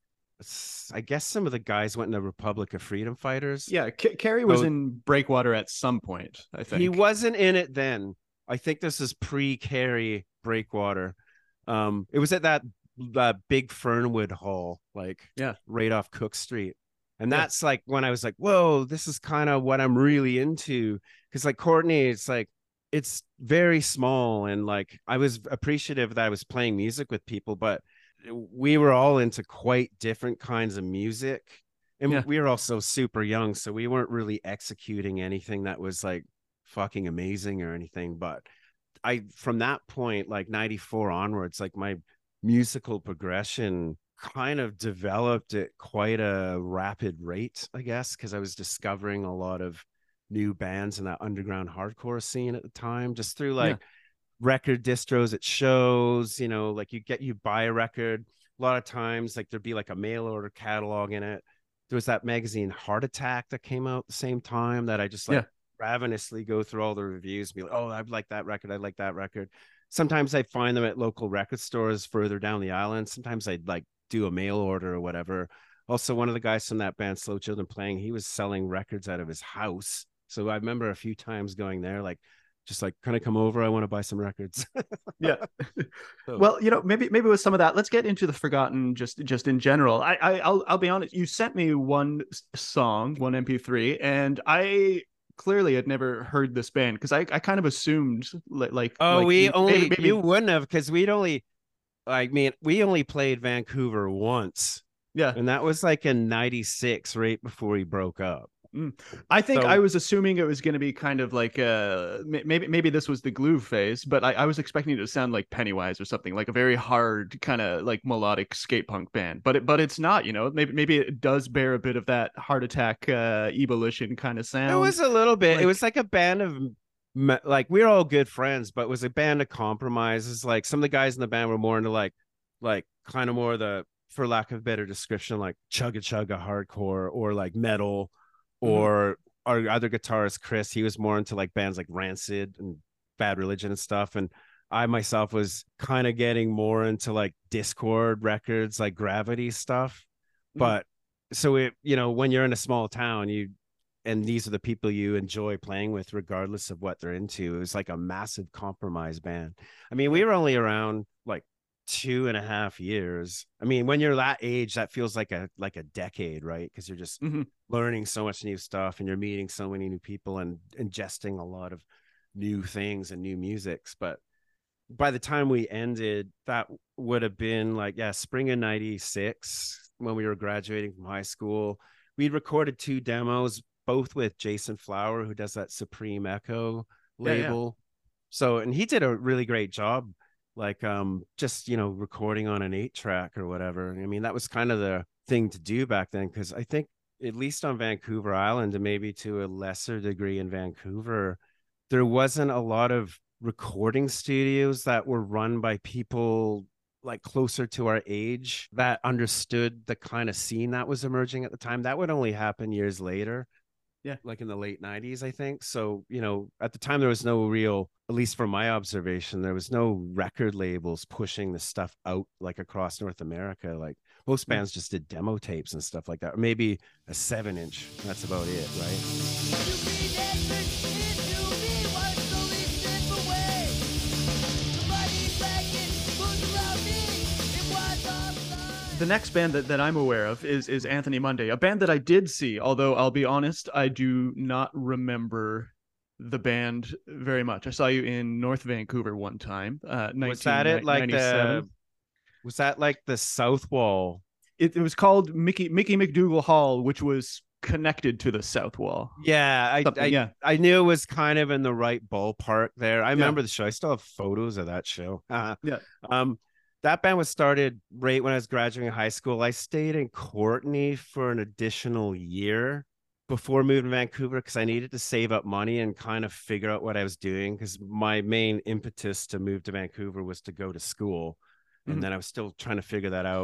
I guess some of the guys went in the Republic of Freedom Fighters. Yeah, C- Carrie was So in Breakwater at some point, I think. he wasn't in it then. I think this is pre-Carrie Breakwater. Um, it was at that uh, big Fernwood Hall, like yeah, right off Cook Street. And Yeah. that's like when I was like, whoa, this is kind of what I'm really into. Because like Courtney, it's like, it's very small. And like, I was appreciative that I was playing music with people, but we were all into quite different kinds of music. And Yeah. we were also super young. So we weren't really executing anything that was like fucking amazing or anything. But I, from that point, like ninety-four onwards, like my musical progression kind of developed at quite a rapid rate, I guess, because I was discovering a lot of new bands in that underground hardcore scene at the time, just through like Yeah. record distros at shows, you know, like you get, you buy a record. A lot of times, like there'd be like a mail order catalog in it. There was that magazine Heart Attack that came out at the same time that I just like Yeah. ravenously go through all the reviews and be like, oh, I like that record. I like that record. Sometimes I find them at local record stores further down the island. Sometimes I'd like do a mail order or whatever. Also, one of the guys from that band, Slow Children Playing, he was selling records out of his house. So I remember a few times going there, like, just like, can I come over? I want to buy some records. Yeah. So, Well, you know, maybe maybe with some of that, let's get into the forgotten just just in general. I, I I'll I'll be honest. You sent me one song, one M P three, and I clearly had never heard this band because I, I kind of assumed like like oh, like we maybe, only maybe, you wouldn't have, because we'd only, I mean, we only played Vancouver once, yeah. and that was like in ninety-six, right before we broke up. Mm. I think So- I was assuming it was going to be kind of like uh maybe maybe this was the glue phase, but I, I was expecting it to sound like Pennywise or something, like a very hard kind of like melodic skate punk band. But it but it's not, you know. Maybe maybe it does bear a bit of that Heart Attack uh Ebullition kind of sound. It was a little bit. Like- it was like a band of me- like we were all good friends, but it was a band of compromises. Like some of the guys in the band were more into like like kind of more the, for lack of a better description, like chugga chugga hardcore or like metal, or our other guitarist Chris, he was more into like bands like Rancid and Bad Religion and stuff. And I myself was kind of getting more into like Discord records, like Gravity stuff. Mhm. But so it, you know, when you're in a small town, you, and these are the people you enjoy playing with, regardless of what they're into. It was like a massive compromise band. I mean, we were only around like two and a half years. I mean, when you're that age, that feels like a like a decade, right? Because you're just Mhm. learning so much new stuff and you're meeting so many new people and ingesting a lot of new things and new musics. But by the time we ended, that would have been like, yeah, spring of ninety-six, when we were graduating from high school. We'd recorded two demos, both with Jason Flower, who does that Supreme Echo Yeah, yeah. label. So, and he did a really great job, like um just, you know, recording on an eight track or whatever. I mean, that was kind of the thing to do back then, because I think at least on Vancouver Island, and maybe to a lesser degree in Vancouver, there wasn't a lot of recording studios that were run by people like closer to our age that understood the kind of scene that was emerging at the time. That would only happen years later. Yeah. Like in the late nineties, I think. So, you know, at the time there was no real, at least from my observation, there was no record labels pushing the stuff out like across North America. Like most bands just did demo tapes and stuff like that, or maybe a seven inch. That's about it, right? The next band that, that I'm aware of is is Anthony Monday, a band that I did see, although I'll be honest, I do not remember the band very much. I saw you in North Vancouver one time. Uh, Was that it? Like the, was that like the South Wall? It, it was called Mickey Mickey McDougal Hall, which was connected to the South Wall. Yeah, I I, yeah. I knew it was kind of in the right ballpark there. I remember yeah. the show. I still have photos of that show. Uh, yeah. Um, that band was started right when I was graduating high school. I stayed in Courtney for an additional year before moving to Vancouver because I needed to save up money and kind of figure out what I was doing, because my main impetus to move to Vancouver was to go to school. And mm-hmm. then I was still trying to figure that out.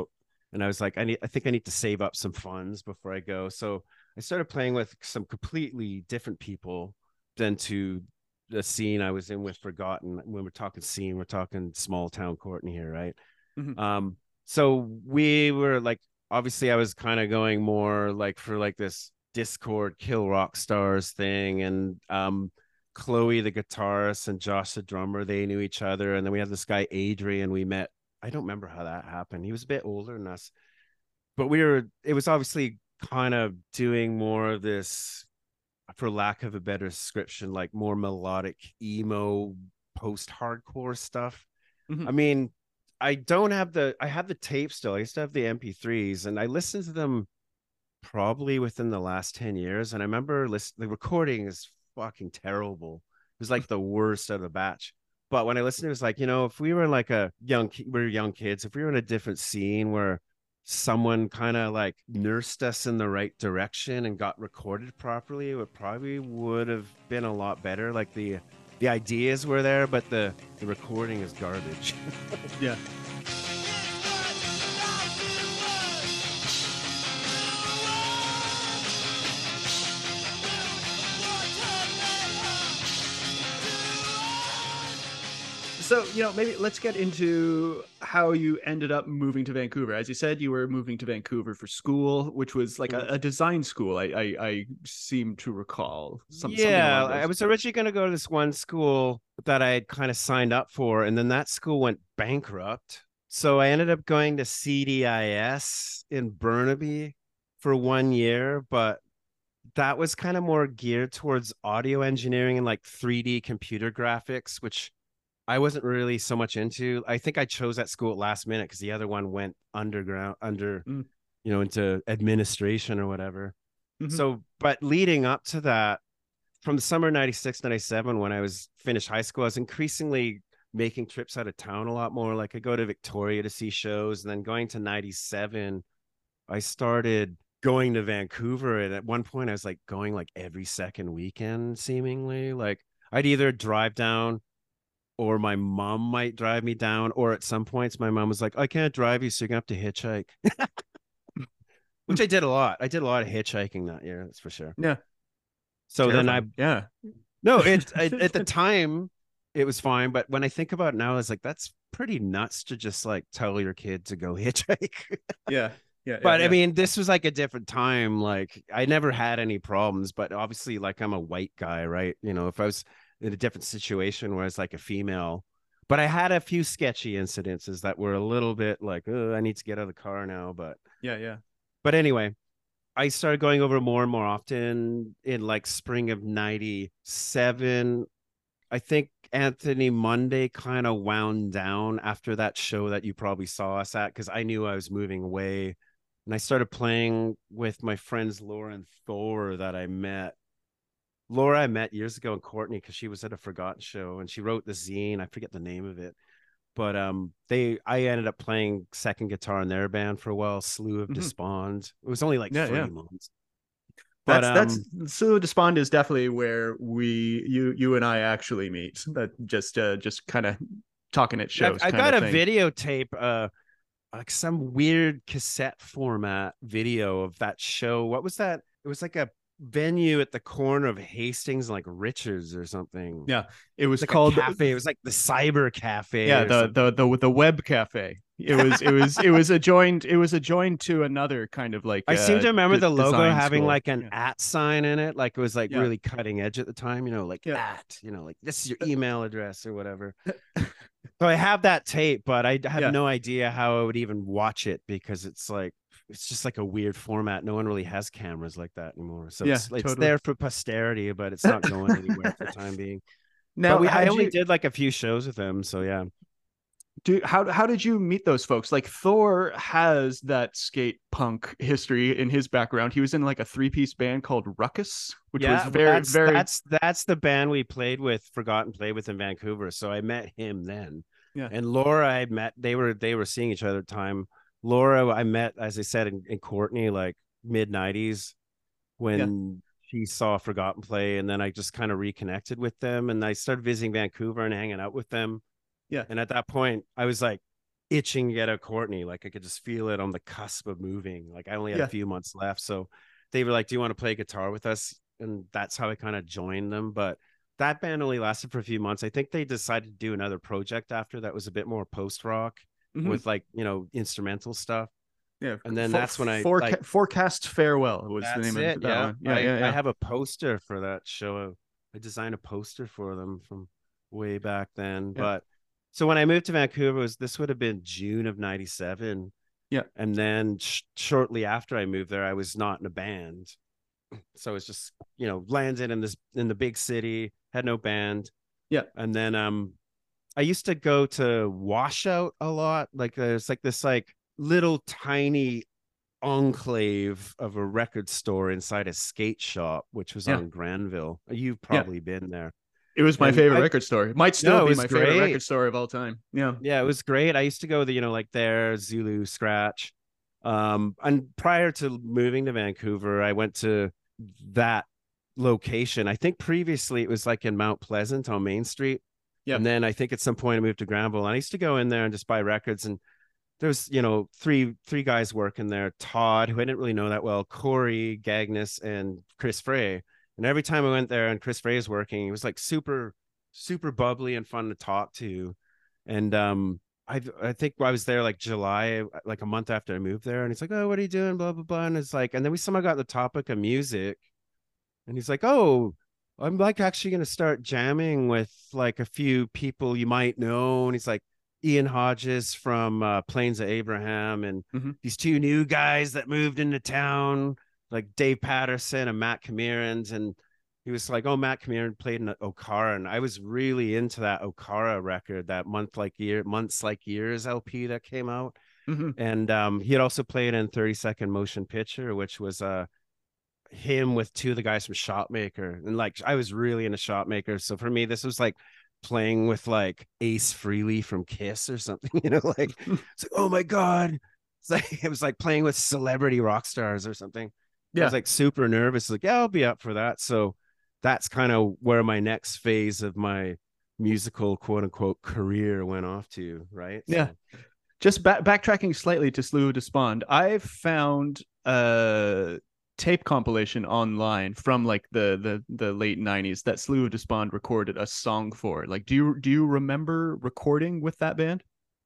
And I was like, I need, I think I need to save up some funds before I go. So I started playing with some completely different people than to the scene I was in with Forgotten. When we're talking scene, we're talking small town Courtney here, right? Mhm. Um, so we were like, obviously I was kind of going more like for like this Discord kill rock stars thing. And um Chloe, the guitarist, and Josh, the drummer, they knew each other. And then we had this guy, Adrian, we met. I don't remember how that happened. He was a bit older than us, but we were, it was obviously kind of doing more of this, for lack of a better description, like more melodic emo post hardcore stuff. Mhm. I mean, I don't have the, I have the tape still. I used to have the M P threes and I listened to them probably within the last ten years. And I remember listen, the recording is fucking terrible. It was like the worst of the batch. But when I listened, it was like, you know, if we were like a young, we were young kids, if we were in a different scene where someone kind of like nursed us in the right direction and got recorded properly, it would probably would have been a lot better. Like the the ideas were there, but the the recording is garbage. Yeah. So, you know, maybe let's get into how you ended up moving to Vancouver. As you said, you were moving to Vancouver for school, which was like a, a design school. I, I, I seem to recall some, something Yeah, along I those. was originally going to go to this one school that I had kind of signed up for, and then that school went bankrupt. So I ended up going to C D I S in Burnaby for one year, but that was kind of more geared towards audio engineering and like three D computer graphics, which I wasn't really so much into. I think I chose that school at last minute because the other one went underground, under, Mm. you know, into administration or whatever. Mm-hmm. So, but leading up to that, from the summer ninety-six, ninety-seven, when I was finished high school, I was increasingly making trips out of town a lot more. Like I go to Victoria to see shows, and then going to ninety-seven, I started going to Vancouver. And at one point I was like going like every second weekend, seemingly. Like I'd either drive down or my mom might drive me down, or at some points my mom was like, I can't drive you, so you're gonna have to hitchhike. Which I did a lot. I did a lot of hitchhiking that year, that's for sure. Yeah. So then I Terrifying. Yeah. no, it I, at the time it was fine, but when I think about it now, I was like, that's pretty nuts to just like tell your kid to go hitchhike. Yeah. Yeah. Yeah. But I Yeah. mean, this was like a different time. Like I never had any problems, but obviously, like I'm a white guy, right? You know, if I was in a different situation where I was like a female, but I had a few sketchy incidences that were a little bit like, oh, I need to get out of the car now. But Yeah. Yeah. but anyway, I started going over more and more often in like spring of ninety-seven. I think Anthony Monday kind of wound down after that show that you probably saw us at, because I knew I was moving away. And I started playing with my friends Laura and Thor that I met. Laura I met years ago in Courtney because she was at a Forgotten show and she wrote the zine. I forget the name of it. But um, they I ended up playing second guitar in their band for a while, Slew of Mm-hmm. Despond. It was only like Yeah. three Yeah. months. But That's that's um, Sulu Despond is definitely where we you you and I actually meet. That just uh just kind of talking at I've, shows I kind got of a thing. videotape, uh, like some weird cassette format video of that show. What was that? It was like a venue at the corner of Hastings, like Richards or something. Yeah, it was Like a called cafe. It was like the Cyber Cafe. yeah or the something. the the the web cafe. It was it was it was adjoined it was adjoined to another kind of like I seem uh to remember d- the logo design having school. like an Yeah. at sign in it. Like it was like Yeah. really cutting edge at the time, you know, like Yeah. at, you know, like this is your email address or whatever. So I have that tape, but I have Yeah. no idea how I would even watch it because it's like it's just like a weird format. No one really has cameras like that anymore. So Yeah, it's it's totally. there for posterity, but it's not going anywhere for the time being. But Now, we how I did only you did like a few shows with them, so yeah. do how how did you meet those folks? Like Thor has that skate punk history in his background. He was in like a three-piece band called Ruckus, which was Yeah, well, very that's very that's that's the band we played with, Forgotten played with in Vancouver. So I met him then. yeah. And Laura I met, they were they were seeing each other at the time. Laura I met, as I said, in, in Courtney, like mid nineties Yeah. when she saw Forgotten play, and then I just kind of reconnected with them and I started visiting Vancouver and hanging out with them. Yeah. And at that point, I was like, itching to get out Courtney. Like I could just feel it on the cusp of moving. Like I only had Yeah. a few months left. So they were like, do you want to play guitar with us? And that's how I kind of joined them. But that band only lasted for a few months. I think they decided to do another project after that was a bit more post rock Mhm. with like, you know, instrumental stuff. Yeah. And then For- that's when I foreca- like, Forecast Farewell was the that's name it. of that Yeah. one. Yeah, I, yeah, yeah. I have a poster for that show. I designed a poster for them from way back then. Yeah. But so when I moved to Vancouver, was this would have been June of ninety-seven. Yeah. And then sh- shortly after I moved there, I was not in a band. So it's just, you know, landed in this in the big city, had no band. Yeah. And then um I used to go to Washout a lot. Like there's like this like little tiny enclave of a record store inside a skate shop, which was Yeah. on Granville. You've Yeah. probably been there. It was my And favorite I- record store. It might still No, it be was my favorite great. record store of all time. Yeah. Yeah, it was great. I used to go the, you know, like there, Zulu, Scratch. Um, and prior to moving to Vancouver, I went to that location. I think previously it was like in Mount Pleasant on Main Street. Yeah. And then I think at some point I moved to Granville. And I used to go in there and just buy records. And there's, you know, three three guys working there. Todd, who I didn't really know that well, Corey, Gagnus, and Chris Frey. And every time I went there and Chris Frey was working, he was like super, super bubbly and fun to talk to. And um, I I think I was there like July, like a month after I moved there. And he's like, oh, what are you doing? Blah, blah, blah. And it's like, and then we somehow got the topic of music. And he's like, oh, I'm like actually going to start jamming with like a few people you might know. And he's like, Ian Hodges from uh, Plains of Abraham, and mm-hmm. these two new guys that moved into town, like Dave Patterson and Matt Cameron. And he was like, oh, Matt Cameron played in Okara. And I was really into that Okara record, that month like year, months like years L P that came out. Mm-hmm. And um, he had also played in thirty second Motion Picture, which was uh, him with two of the guys from Shotmaker. And like, I was really into Shotmaker. So for me, this was like playing with like Ace Frehley from Kiss or something, you know, like, it's like, oh my God. It's like, it was like playing with celebrity rock stars or something. Yeah. I was like super nervous. Like, yeah, I'll be up for that. So that's kind of where my next phase of my musical quote unquote career went off to. Right. Yeah. So. Just back backtracking slightly to Slew Despond, I found a tape compilation online from like the the the late nineties that Slew Despond recorded a song for. Like, do you do you remember recording with that band?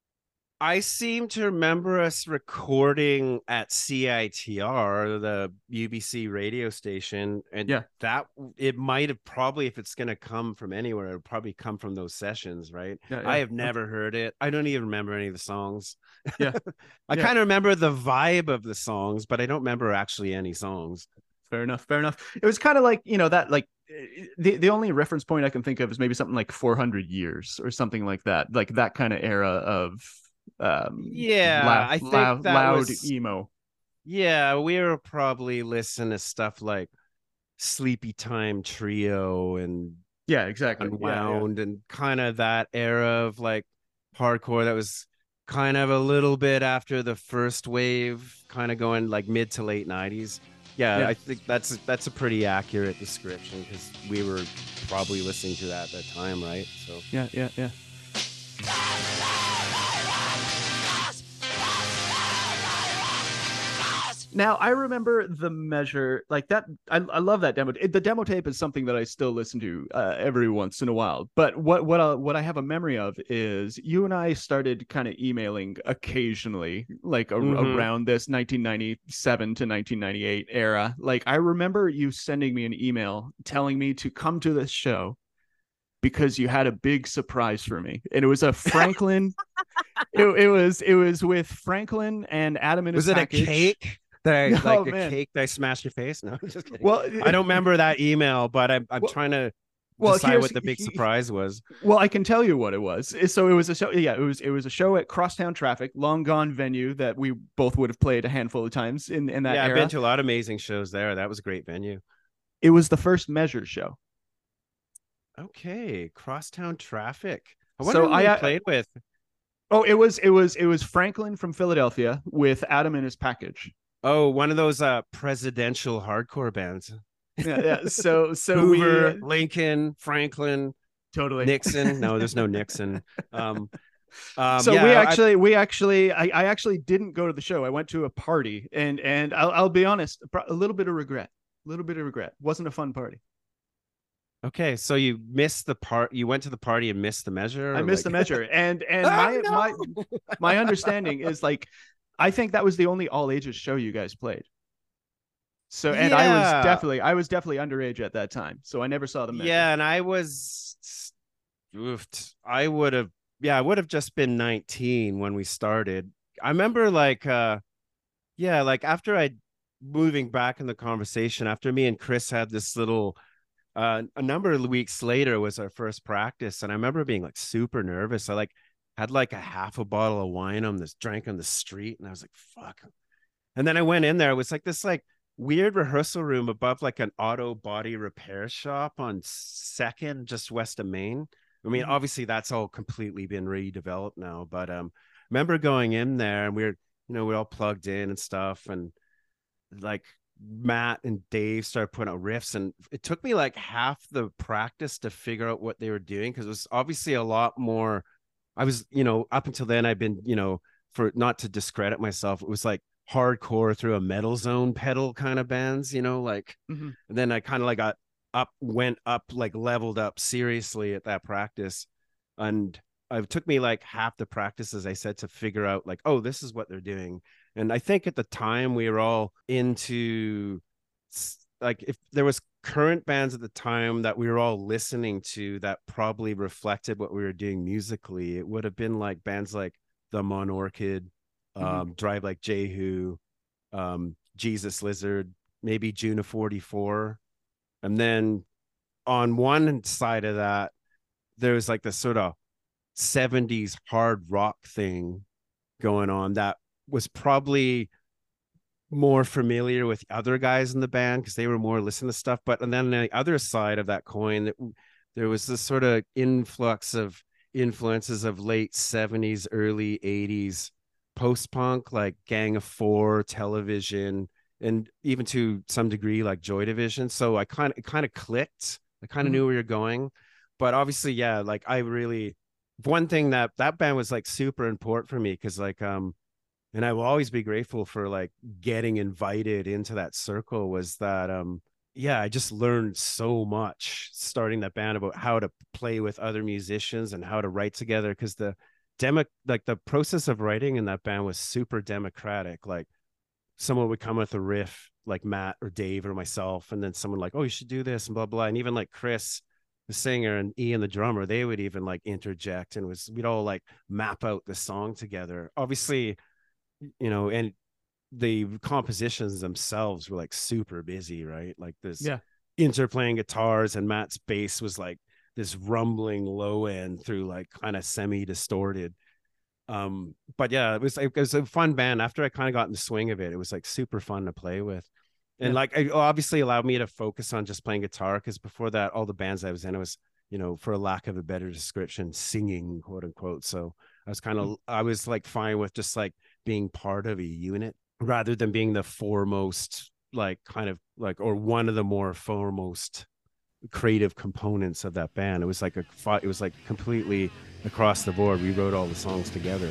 I seem to remember us recording at C I T R, the U B C radio station, and yeah, that it might have probably, if it's going to come from anywhere, it'll probably come from those sessions, right? Yeah, yeah. I have never okay. heard it. I don't even remember any of the songs. Yeah, I yeah. kind of remember the vibe of the songs, but I don't remember actually any songs. Fair enough. Fair enough. It was kind of like, you know, that like the the only reference point I can think of is maybe something like four hundred years or something like that, like that kind of era of. Um, yeah, loud, I think loud, that loud was, emo. Yeah, we were probably listening to stuff like Sleepy Time Trio and yeah, exactly, Unwound, yeah, yeah. and kind of that era of like hardcore that was kind of a little bit after the first wave, kind of going like mid to late nineties. Yeah, yeah, I think that's that's a pretty accurate description because we were probably listening to that at that time, right? So yeah, yeah, yeah. Now I remember the measure like that. I, I love that demo. It, the demo tape is something that I still listen to uh, every once in a while. But what what I, what I have a memory of is you and I started kind of emailing occasionally, like a, mm-hmm. around this nineteen ninety-seven to nineteen ninety-eight era. Like I remember you sending me an email telling me to come to this show because you had a big surprise for me, and it was a Franklin. it, it was it was with Franklin and Adam in his was it package. A cake? That I, no, like man. a cake that I smashed your face? No, I'm just kidding. Well, I don't remember that email, but I'm I'm well, trying to well, decide what the big surprise was. Well, I can tell you what it was. So it was a show. Yeah, it was it was a show at Crosstown Traffic, long gone venue that we both would have played a handful of times in in that yeah, era. I've been to a lot of amazing shows there. That was a great venue. It was the first Measure show. Okay, Crosstown Traffic. I wonder so who I we played with. Oh, it was it was it was Franklin from Philadelphia with Adam in his package. Oh, one of those uh presidential hardcore bands. Yeah, yeah. So so Hoover, we Lincoln, Franklin, totally Nixon. No, there's no Nixon. Um, Um, so we yeah, I, actually, we actually, I, I actually didn't go to the show. I went to a party, and and I'll, I'll be honest, a little bit of regret, a little bit of regret. Wasn't a fun party. okay. So you missed the part. You went to the party and missed the measure, I or missed like, the measure, and and my my oh no. my understanding is like, I think that was the only all ages show you guys played. So, and I was Yeah, definitely, I was definitely underage at that time, so I never saw the measure. yeah, and I was, oofed. I would have, yeah, I would have just been nineteen when we started. I remember like, uh, yeah, like after I moving back in the conversation, after me and Chris had this little, uh, a number of weeks later was our first practice, and I remember being like super nervous. I like had like a half a bottle of wine on this, drank on the street, and I was like, fuck. And then I went in there. It was like this like weird rehearsal room above like an auto body repair shop on Second, just west of Maine. I mean, Mhm. obviously that's all completely been redeveloped now, but um, remember going in there and we we're, you know, we're all plugged in and stuff, and like Matt and Dave started putting out riffs, and it took me like half the practice to figure out what they were doing because it was obviously a lot more. I was, you know, up until then I've been, you know, for not to discredit myself, it was like hardcore through a metal zone pedal kind of bands, you know, like, Mhm. and then I kind of like got up, went up, like leveled up seriously at that practice. And it took me like half the practice, as I said, to figure out like, oh, this is what they're doing. And I think at the time we were all into like if there was current bands at the time that we were all listening to that probably reflected what we were doing musically, it would have been like bands like the Monorchid, Mhm. um, Drive Like Jehu, um, Jesus Lizard, maybe June of forty-four. And then on one side of that, there was like this sort of seventies hard rock thing going on that was probably more familiar with other guys in the band because they were more listening to stuff. But and then on the other side of that coin, that there was this sort of influx of influences of late seventies, early eighties post punk, like Gang of Four, Television, and even to some degree like Joy Division. So I kind of it kind of clicked. I kind of Mhm. knew where you're going, but obviously, yeah, like I really one thing that that band was like super important for me because like um and I will always be grateful for like getting invited into that circle was that um yeah, I just learned so much starting that band about how to play with other musicians and how to write together because the demo like the process of writing in that band was super democratic. Like someone would come with a riff like Matt or Dave or myself, and then someone like, oh, you should do this and blah blah. And even like Chris, the singer, and Ian the drummer, they would even like interject and was we'd all like map out the song together. Obviously, you know, and the compositions themselves were like super busy, right? Like this Yeah. interplaying guitars, and Matt's bass was like this rumbling low end through like kind of semi distorted. Um, but yeah, it was it was a fun band. After I kind of got in the swing of it, it was like super fun to play with. And Yeah. like it obviously allowed me to focus on just playing guitar because before that, all the bands I was in, it was, you know, for a lack of a better description, singing, quote unquote. So I was kind Mhm. of I was like fine with just like being part of a unit rather than being the foremost, like kind of like or one of the more foremost creative components of that band. It was like a it was like completely across the board. We wrote all the songs together.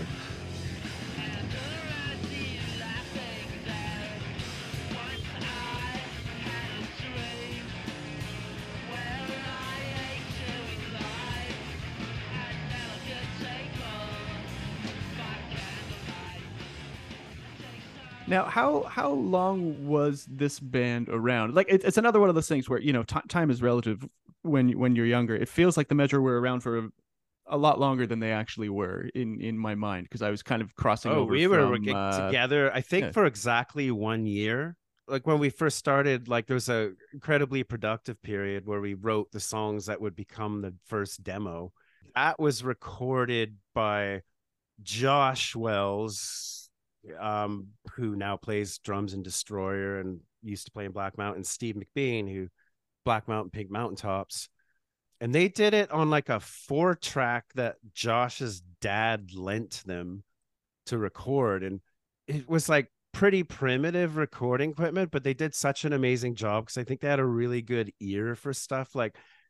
Now, how how long was this band around? Like, it, it's another one of those things where you know t- time is relative when when you're younger. It feels like the Measure were around for a, a lot longer than they actually were in in my mind because I was kind of crossing Oh, over we were from working uh together, I think, yeah. for exactly one year. Like when we first started, like there was a incredibly productive period where we wrote the songs that would become the first demo. That was recorded by Josh Wells, um, who now plays drums in Destroyer and used to play in Black Mountain, Steve McBean, who Black Mountain, Pink Mountaintops. And they did it on like a four track that Josh's dad lent them to record. And it was like pretty primitive recording equipment, but they did such an amazing job because I think they had a really good ear for stuff. Like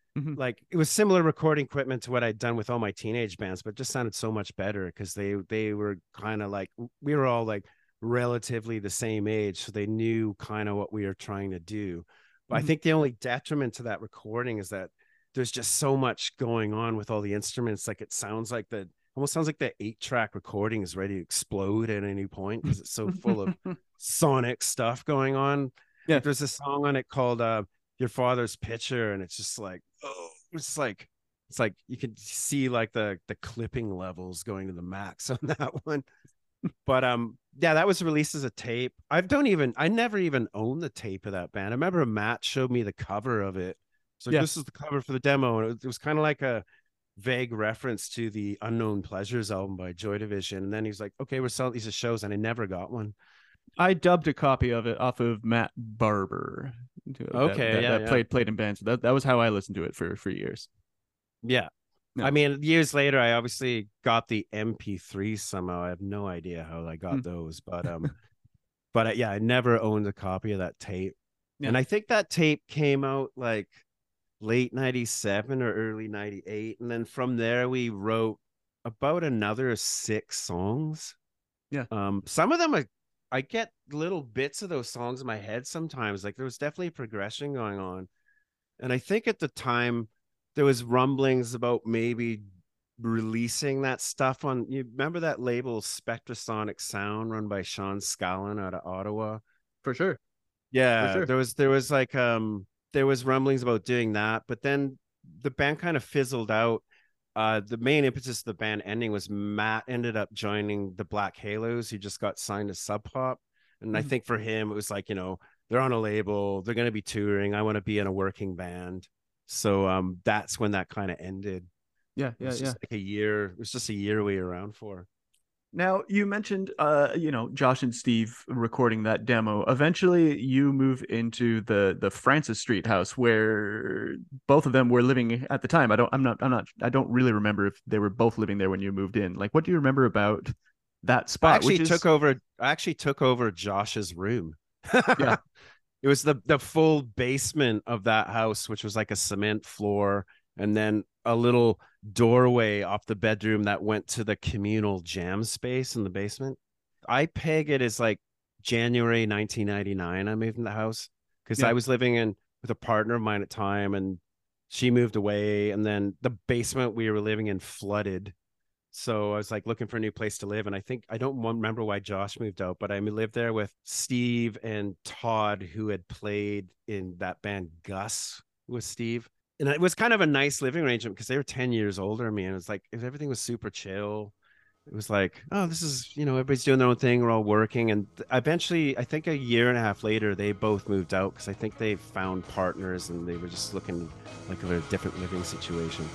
Mhm. like it was similar recording equipment to what I'd done with all my teenage bands, but it just sounded so much better because they they were kind of like we were all like relatively the same age, so they knew kind of what we were trying to do. But I Mhm. think the only detriment to that recording is that there's just so much going on with all the instruments. Like it sounds like the almost sounds like the eight track recording is ready to explode at any point because it's so full of sonic stuff going on. Yeah. Like there's a song on it called uh Your Father's Picture, and it's just like, oh, it's like it's like you could see like the the clipping levels going to the max on that one. But um yeah, that was released as a tape. I don't even I never even owned the tape of that band. I remember Matt showed me the cover of it. It's like Yeah. this is the cover for the demo, and it was, it was kind of like a vague reference to the Unknown Pleasures album by Joy Division. And then he's like, okay, we're selling these as shows, and I never got one. I dubbed a copy of it off of Matt Barber that Okay, that, yeah, that yeah. played played in bands. That that was how I listened to it for for years. Yeah. No. I mean, years later, I obviously got the M P three somehow. I have no idea how I got Hmm. those, but um, but uh, yeah, I never owned a copy of that tape. Yeah. And I think that tape came out like late ninety-seven or early ninety-eight. And then from there, we wrote about another six songs. Yeah. Um, some of them I, I get little bits of those songs in my head sometimes. Like there was definitely progression going on. And I think at the time there was rumblings about maybe releasing that stuff on, you remember that label Spectrasonic Sound run by Sean Scallon out of Ottawa? For sure. For Yeah, sure. there was there was like um there was rumblings about doing that, but then the band kind of fizzled out. Uh the main impetus of the band ending was Matt ended up joining the Black Halos, who just got signed to Sub Pop. And I Mhm. think for him it was like, you know, they're on a label, they're going to be touring, I want to be in a working band. So um that's when that kind of ended. Yeah. It Yeah. was Yeah. just like a year, it was just a year we were around for. Now you mentioned, uh, you know, Josh and Steve recording that demo. Eventually, you move into the the Francis Street house where both of them were living at the time. I don't, I'm not, I'm not, I don't really remember if they were both living there when you moved in. Like, what do you remember about that I spot? Which actually took is, over I actually took over Josh's room. yeah, It was the the full basement of that house, which was like a cement floor, and then a little doorway off the bedroom that went to the communal jam space in the basement. I peg it as like January nineteen ninety-nine. I moved in the house because yeah, I was living in with a partner of mine at the time, and she moved away, and then the basement we were living in flooded. So I was like looking for a new place to live. And I think I don't remember why Josh moved out, but I lived there with Steve and Todd, who had played in that band Gus with Steve. And it was kind of a nice living arrangement because they were ten years older than me. And it was like everything was super chill. It was like, oh, this is, you know, everybody's doing their own thing. We're all working. And eventually, I think a year and a half later, they both moved out because I think they found partners and they were just looking like for a different living situation.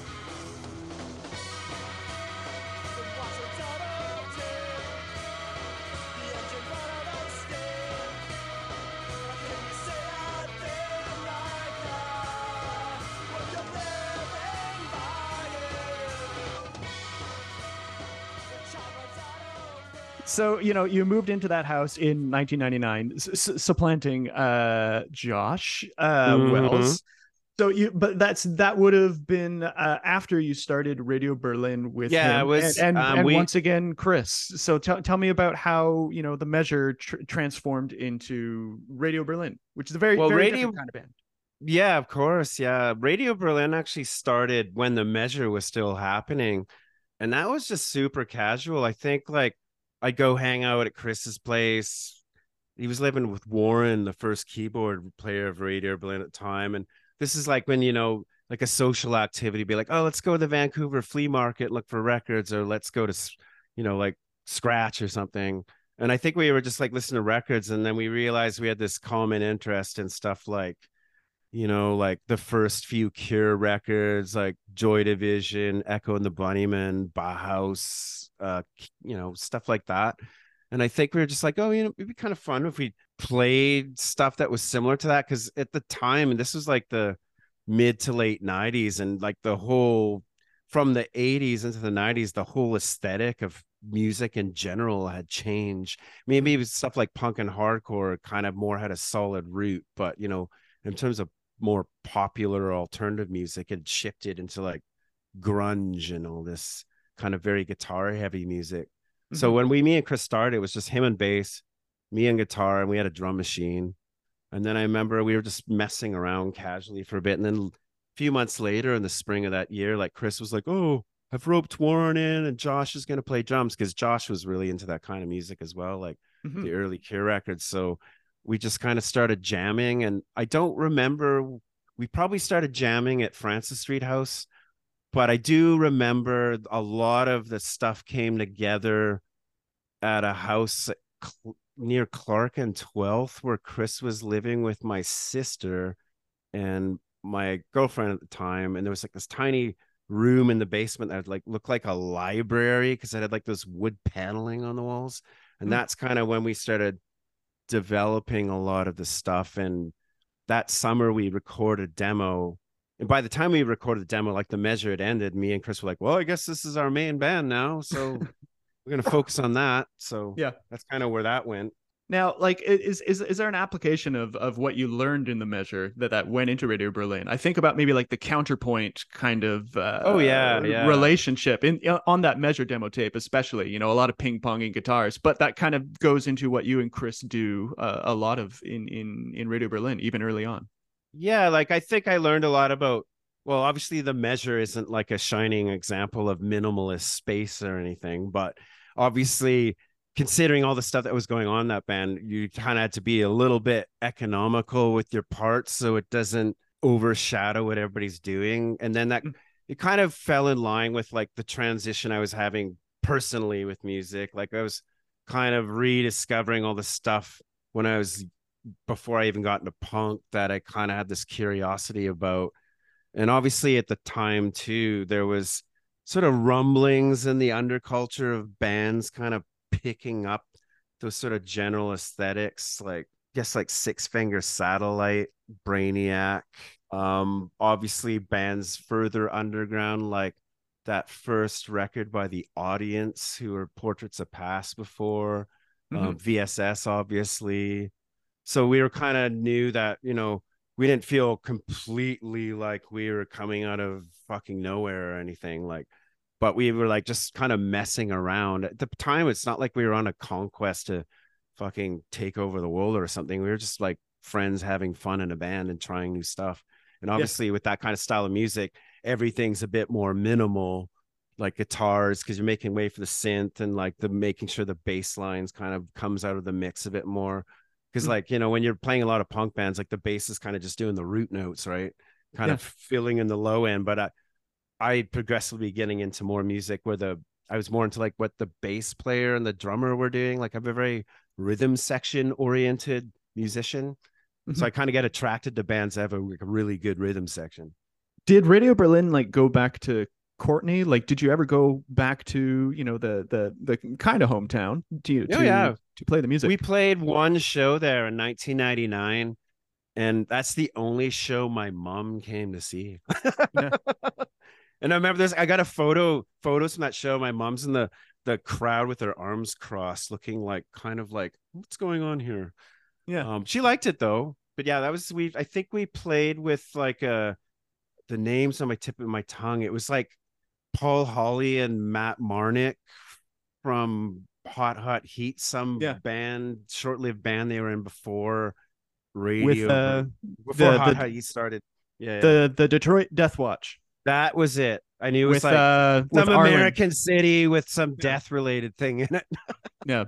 So, you know, you moved into that house in nineteen ninety-nine, s- supplanting uh, Josh uh, Mm-hmm. Wells. So you, but that's that would have been uh, after you started Radio Berlin with Yeah, it him, and was. and Um, and we once again, Chris. So tell tell me about how you know the Measure tr- transformed into Radio Berlin, which is a very well, very radio. different kind of band. Yeah, of course. Yeah, Radio Berlin actually started when the Measure was still happening, and that was just super casual. I think like I'd go hang out at Chris's place. He was living with Warren, the first keyboard player of Radio Berlin at the time, and this is like when you know like a social activity, be like, oh, let's go to the Vancouver flea market, look for records, or let's go to, you know, like Scratch or something. And I think we were just like listening to records, and then we realized we had this common interest in stuff like, you know, like the first few Cure records, like Joy Division, Echo and the Bunnymen, Bauhaus, uh, you know, stuff like that. And I think we were just like, oh, you know, it'd be kind of fun if we played stuff that was similar to that. Cause at the time, and this was like the mid to late nineties, and like the whole from the eighties into the nineties, the whole aesthetic of music in general had changed. Maybe it was stuff like punk and hardcore kind of more had a solid root, but you know, in terms of more popular alternative music. It shifted into like grunge and all this kind of very guitar heavy music. Mm-hmm. So when we, me and Chris started, it was just him and bass, me and guitar, and we had a drum machine. And then I remember we were just messing around casually for a bit. And then a few months later in the spring of that year, like Chris was like, oh, I've roped Warren in and Josh is going to play drums, because Josh was really into that kind of music as well, like mm-hmm. the early Cure records. So we just kind of started jamming. And I don't remember, we probably started jamming at Francis Street House, but I do remember a lot of the stuff came together at a house near Clark and twelfth, where Chris was living with my sister and my girlfriend at the time. And there was like this tiny room in the basement that like looked like a library, because it had like this wood paneling on the walls. And mm. that's kind of when we started developing a lot of the stuff. And that summer we recorded a demo. And by the time we recorded the demo, like the measure had ended, me and Chris were like, well, I guess this is our main band now. So we're going to focus on that. So yeah, that's kind of where that went. Now, like, is is is there an application of of what you learned in the measure that that went into Radio Berlin? I think about maybe like the counterpoint kind of uh, oh yeah, yeah relationship in on that measure demo tape, especially. You know, a lot of ping ponging guitars, but that kind of goes into what you and Chris do uh, a lot of in in in Radio Berlin, even early on. Yeah, like I think I learned a lot about. Well, obviously the measure isn't like a shining example of minimalist space or anything, but obviously, considering all the stuff that was going on in that band, you kind of had to be a little bit economical with your parts so it doesn't overshadow what everybody's doing. And then that it kind of fell in line with like the transition I was having personally with music. Like I was kind of rediscovering all the stuff when I was before I even got into punk that I kind of had this curiosity about. And obviously at the time too, there was sort of rumblings in the underculture of bands kind of picking up those sort of general aesthetics, like I guess like Six Finger Satellite, Brainiac, um, obviously bands further underground, like that first record by The Audience, who were Portraits of Past before, mm-hmm. um, V S S, obviously. So we were kind of knew that, you know, we didn't feel completely like we were coming out of fucking nowhere or anything, like, but we were like just kind of messing around. At the time, it's not like we were on a conquest to fucking take over the world or something. We were just like friends having fun in a band and trying new stuff. And obviously, yeah. with that kind of style of music, everything's a bit more minimal, like guitars, because you're making way for the synth and like the making sure the bass lines kind of comes out of the mix a bit more. Because, like, you know, when you're playing a lot of punk bands, like the bass is kind of just doing the root notes, right? Kind yeah. of filling in the low end. But I, I progressively getting into more music where the I was more into like what the bass player and the drummer were doing. Like I'm a very rhythm section oriented musician. Mm-hmm. So I kind of get attracted to bands that have a, like a really good rhythm section. Did Radio Berlin like go back to Courtenay? Like, did you ever go back to, you know, the the the kind of hometown to, oh, to, yeah. to play the music? We played one show there in nineteen ninety-nine, and that's the only show my mom came to see. Yeah. And I remember this, I got a photo, photos from that show. My mom's in the, the crowd with her arms crossed, looking like, kind of like, what's going on here? Yeah. Um, she liked it though. But yeah, that was, we, I think we played with like uh the names on my tip of my tongue. It was like Paul Hawley and Matt Marnick from Hot Hot Heat, some yeah. band, short-lived band they were in before radio, with, uh, before the, Hot the, Hot Heat started. Yeah, the yeah. the Detroit Death Watch. That was it. I knew it was with, like uh, some with American Arlen. city with some yeah. death-related thing in it. Yeah.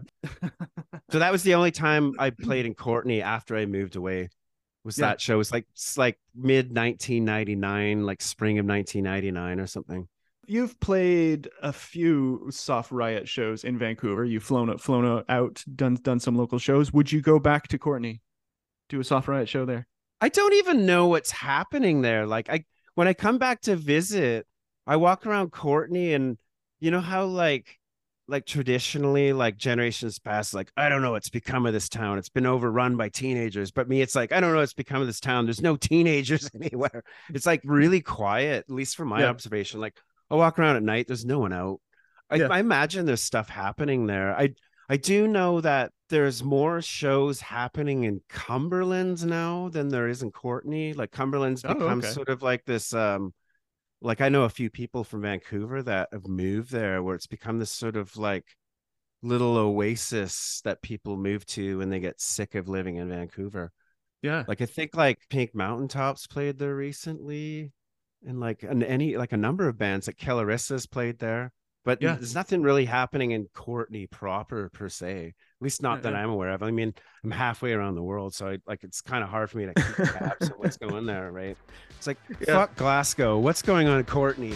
So that was the only time I played in Courtenay after I moved away. Was yeah. that show? It was like it's like mid nineteen ninety-nine, like spring of nineteen ninety-nine or something. You've played a few Soft Riot shows in Vancouver. You've flown flown out, done done some local shows. Would you go back to Courtenay, do a Soft Riot show there? I don't even know what's happening there. Like I, when I come back to visit, I walk around Courtenay, and you know how like, like traditionally, like generations past, like I don't know what's become of this town. It's been overrun by teenagers. But me, it's like I don't know what's become of this town. There's no teenagers anywhere. It's like really quiet, at least from my yeah. observation. Like I walk around at night, there's no one out. I, yeah. I imagine there's stuff happening there. I I do know that there's more shows happening in Cumberland's now than there is in Courtenay. Like Cumberland's Oh, become okay. sort of like this um like I know a few people from Vancouver that have moved there where it's become this sort of like little oasis that people move to when they get sick of living in Vancouver. Yeah. Like I think like Pink Mountaintops played there recently, and like an any like a number of bands like Kellerissa's played there. But Yeah. there's nothing really happening in Courtenay proper per se, at least Yeah. not that Yeah. I'm aware of. I mean, I'm halfway around the world, so I like it's kind of hard for me to keep tabs on what's going there, right? It's like Yeah. fuck Glasgow, what's going on in Courtenay?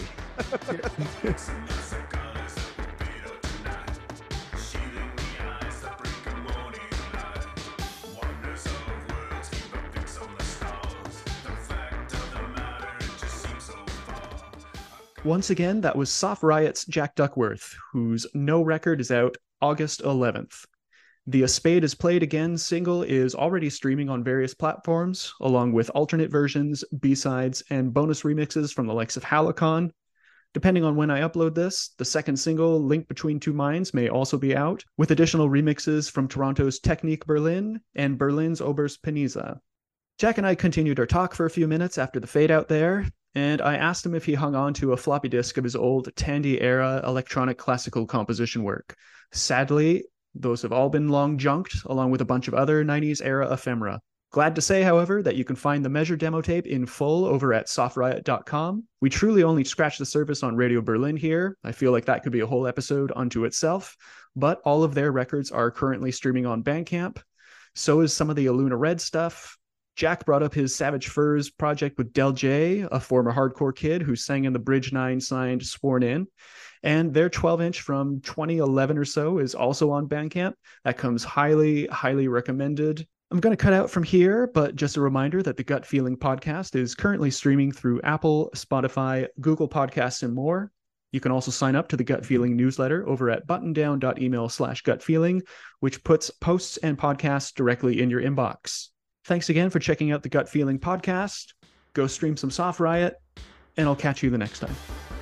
Once again, that was Soft Riot's Jack Duckworth, whose No Record is out August eleventh. The A Spade is Played Again single is already streaming on various platforms, along with alternate versions, B-sides, and bonus remixes from the likes of Halcyon. Depending on when I upload this, the second single, Link Between Two Minds, may also be out, with additional remixes from Toronto's Technique Berlin and Berlin's Oberst Peniza. Jack and I continued our talk for a few minutes after the fade out there, and I asked him if he hung on to a floppy disk of his old Tandy-era electronic classical composition work. Sadly, those have all been long junked, along with a bunch of other nineties-era ephemera. Glad to say, however, that you can find the Measure demo tape in full over at soft riot dot com. We truly only scratched the surface on Radio Berlin here. I feel like that could be a whole episode unto itself, but all of their records are currently streaming on Bandcamp. So is some of the Aluna Red stuff. Jack brought up his Savage Furs project with Del J, a former hardcore kid who sang in the Bridge Nine signed Sworn In. And their twelve inch from twenty eleven or so is also on Bandcamp. That comes highly, highly recommended. I'm going to cut out from here, but just a reminder that the Gut Feeling podcast is currently streaming through Apple, Spotify, Google Podcasts, and more. You can also sign up to the Gut Feeling newsletter over at buttondown.email slash gutfeeling, which puts posts and podcasts directly in your inbox. Thanks again for checking out the Gut Feeling podcast. Go stream some Soft Riot, and I'll catch you the next time.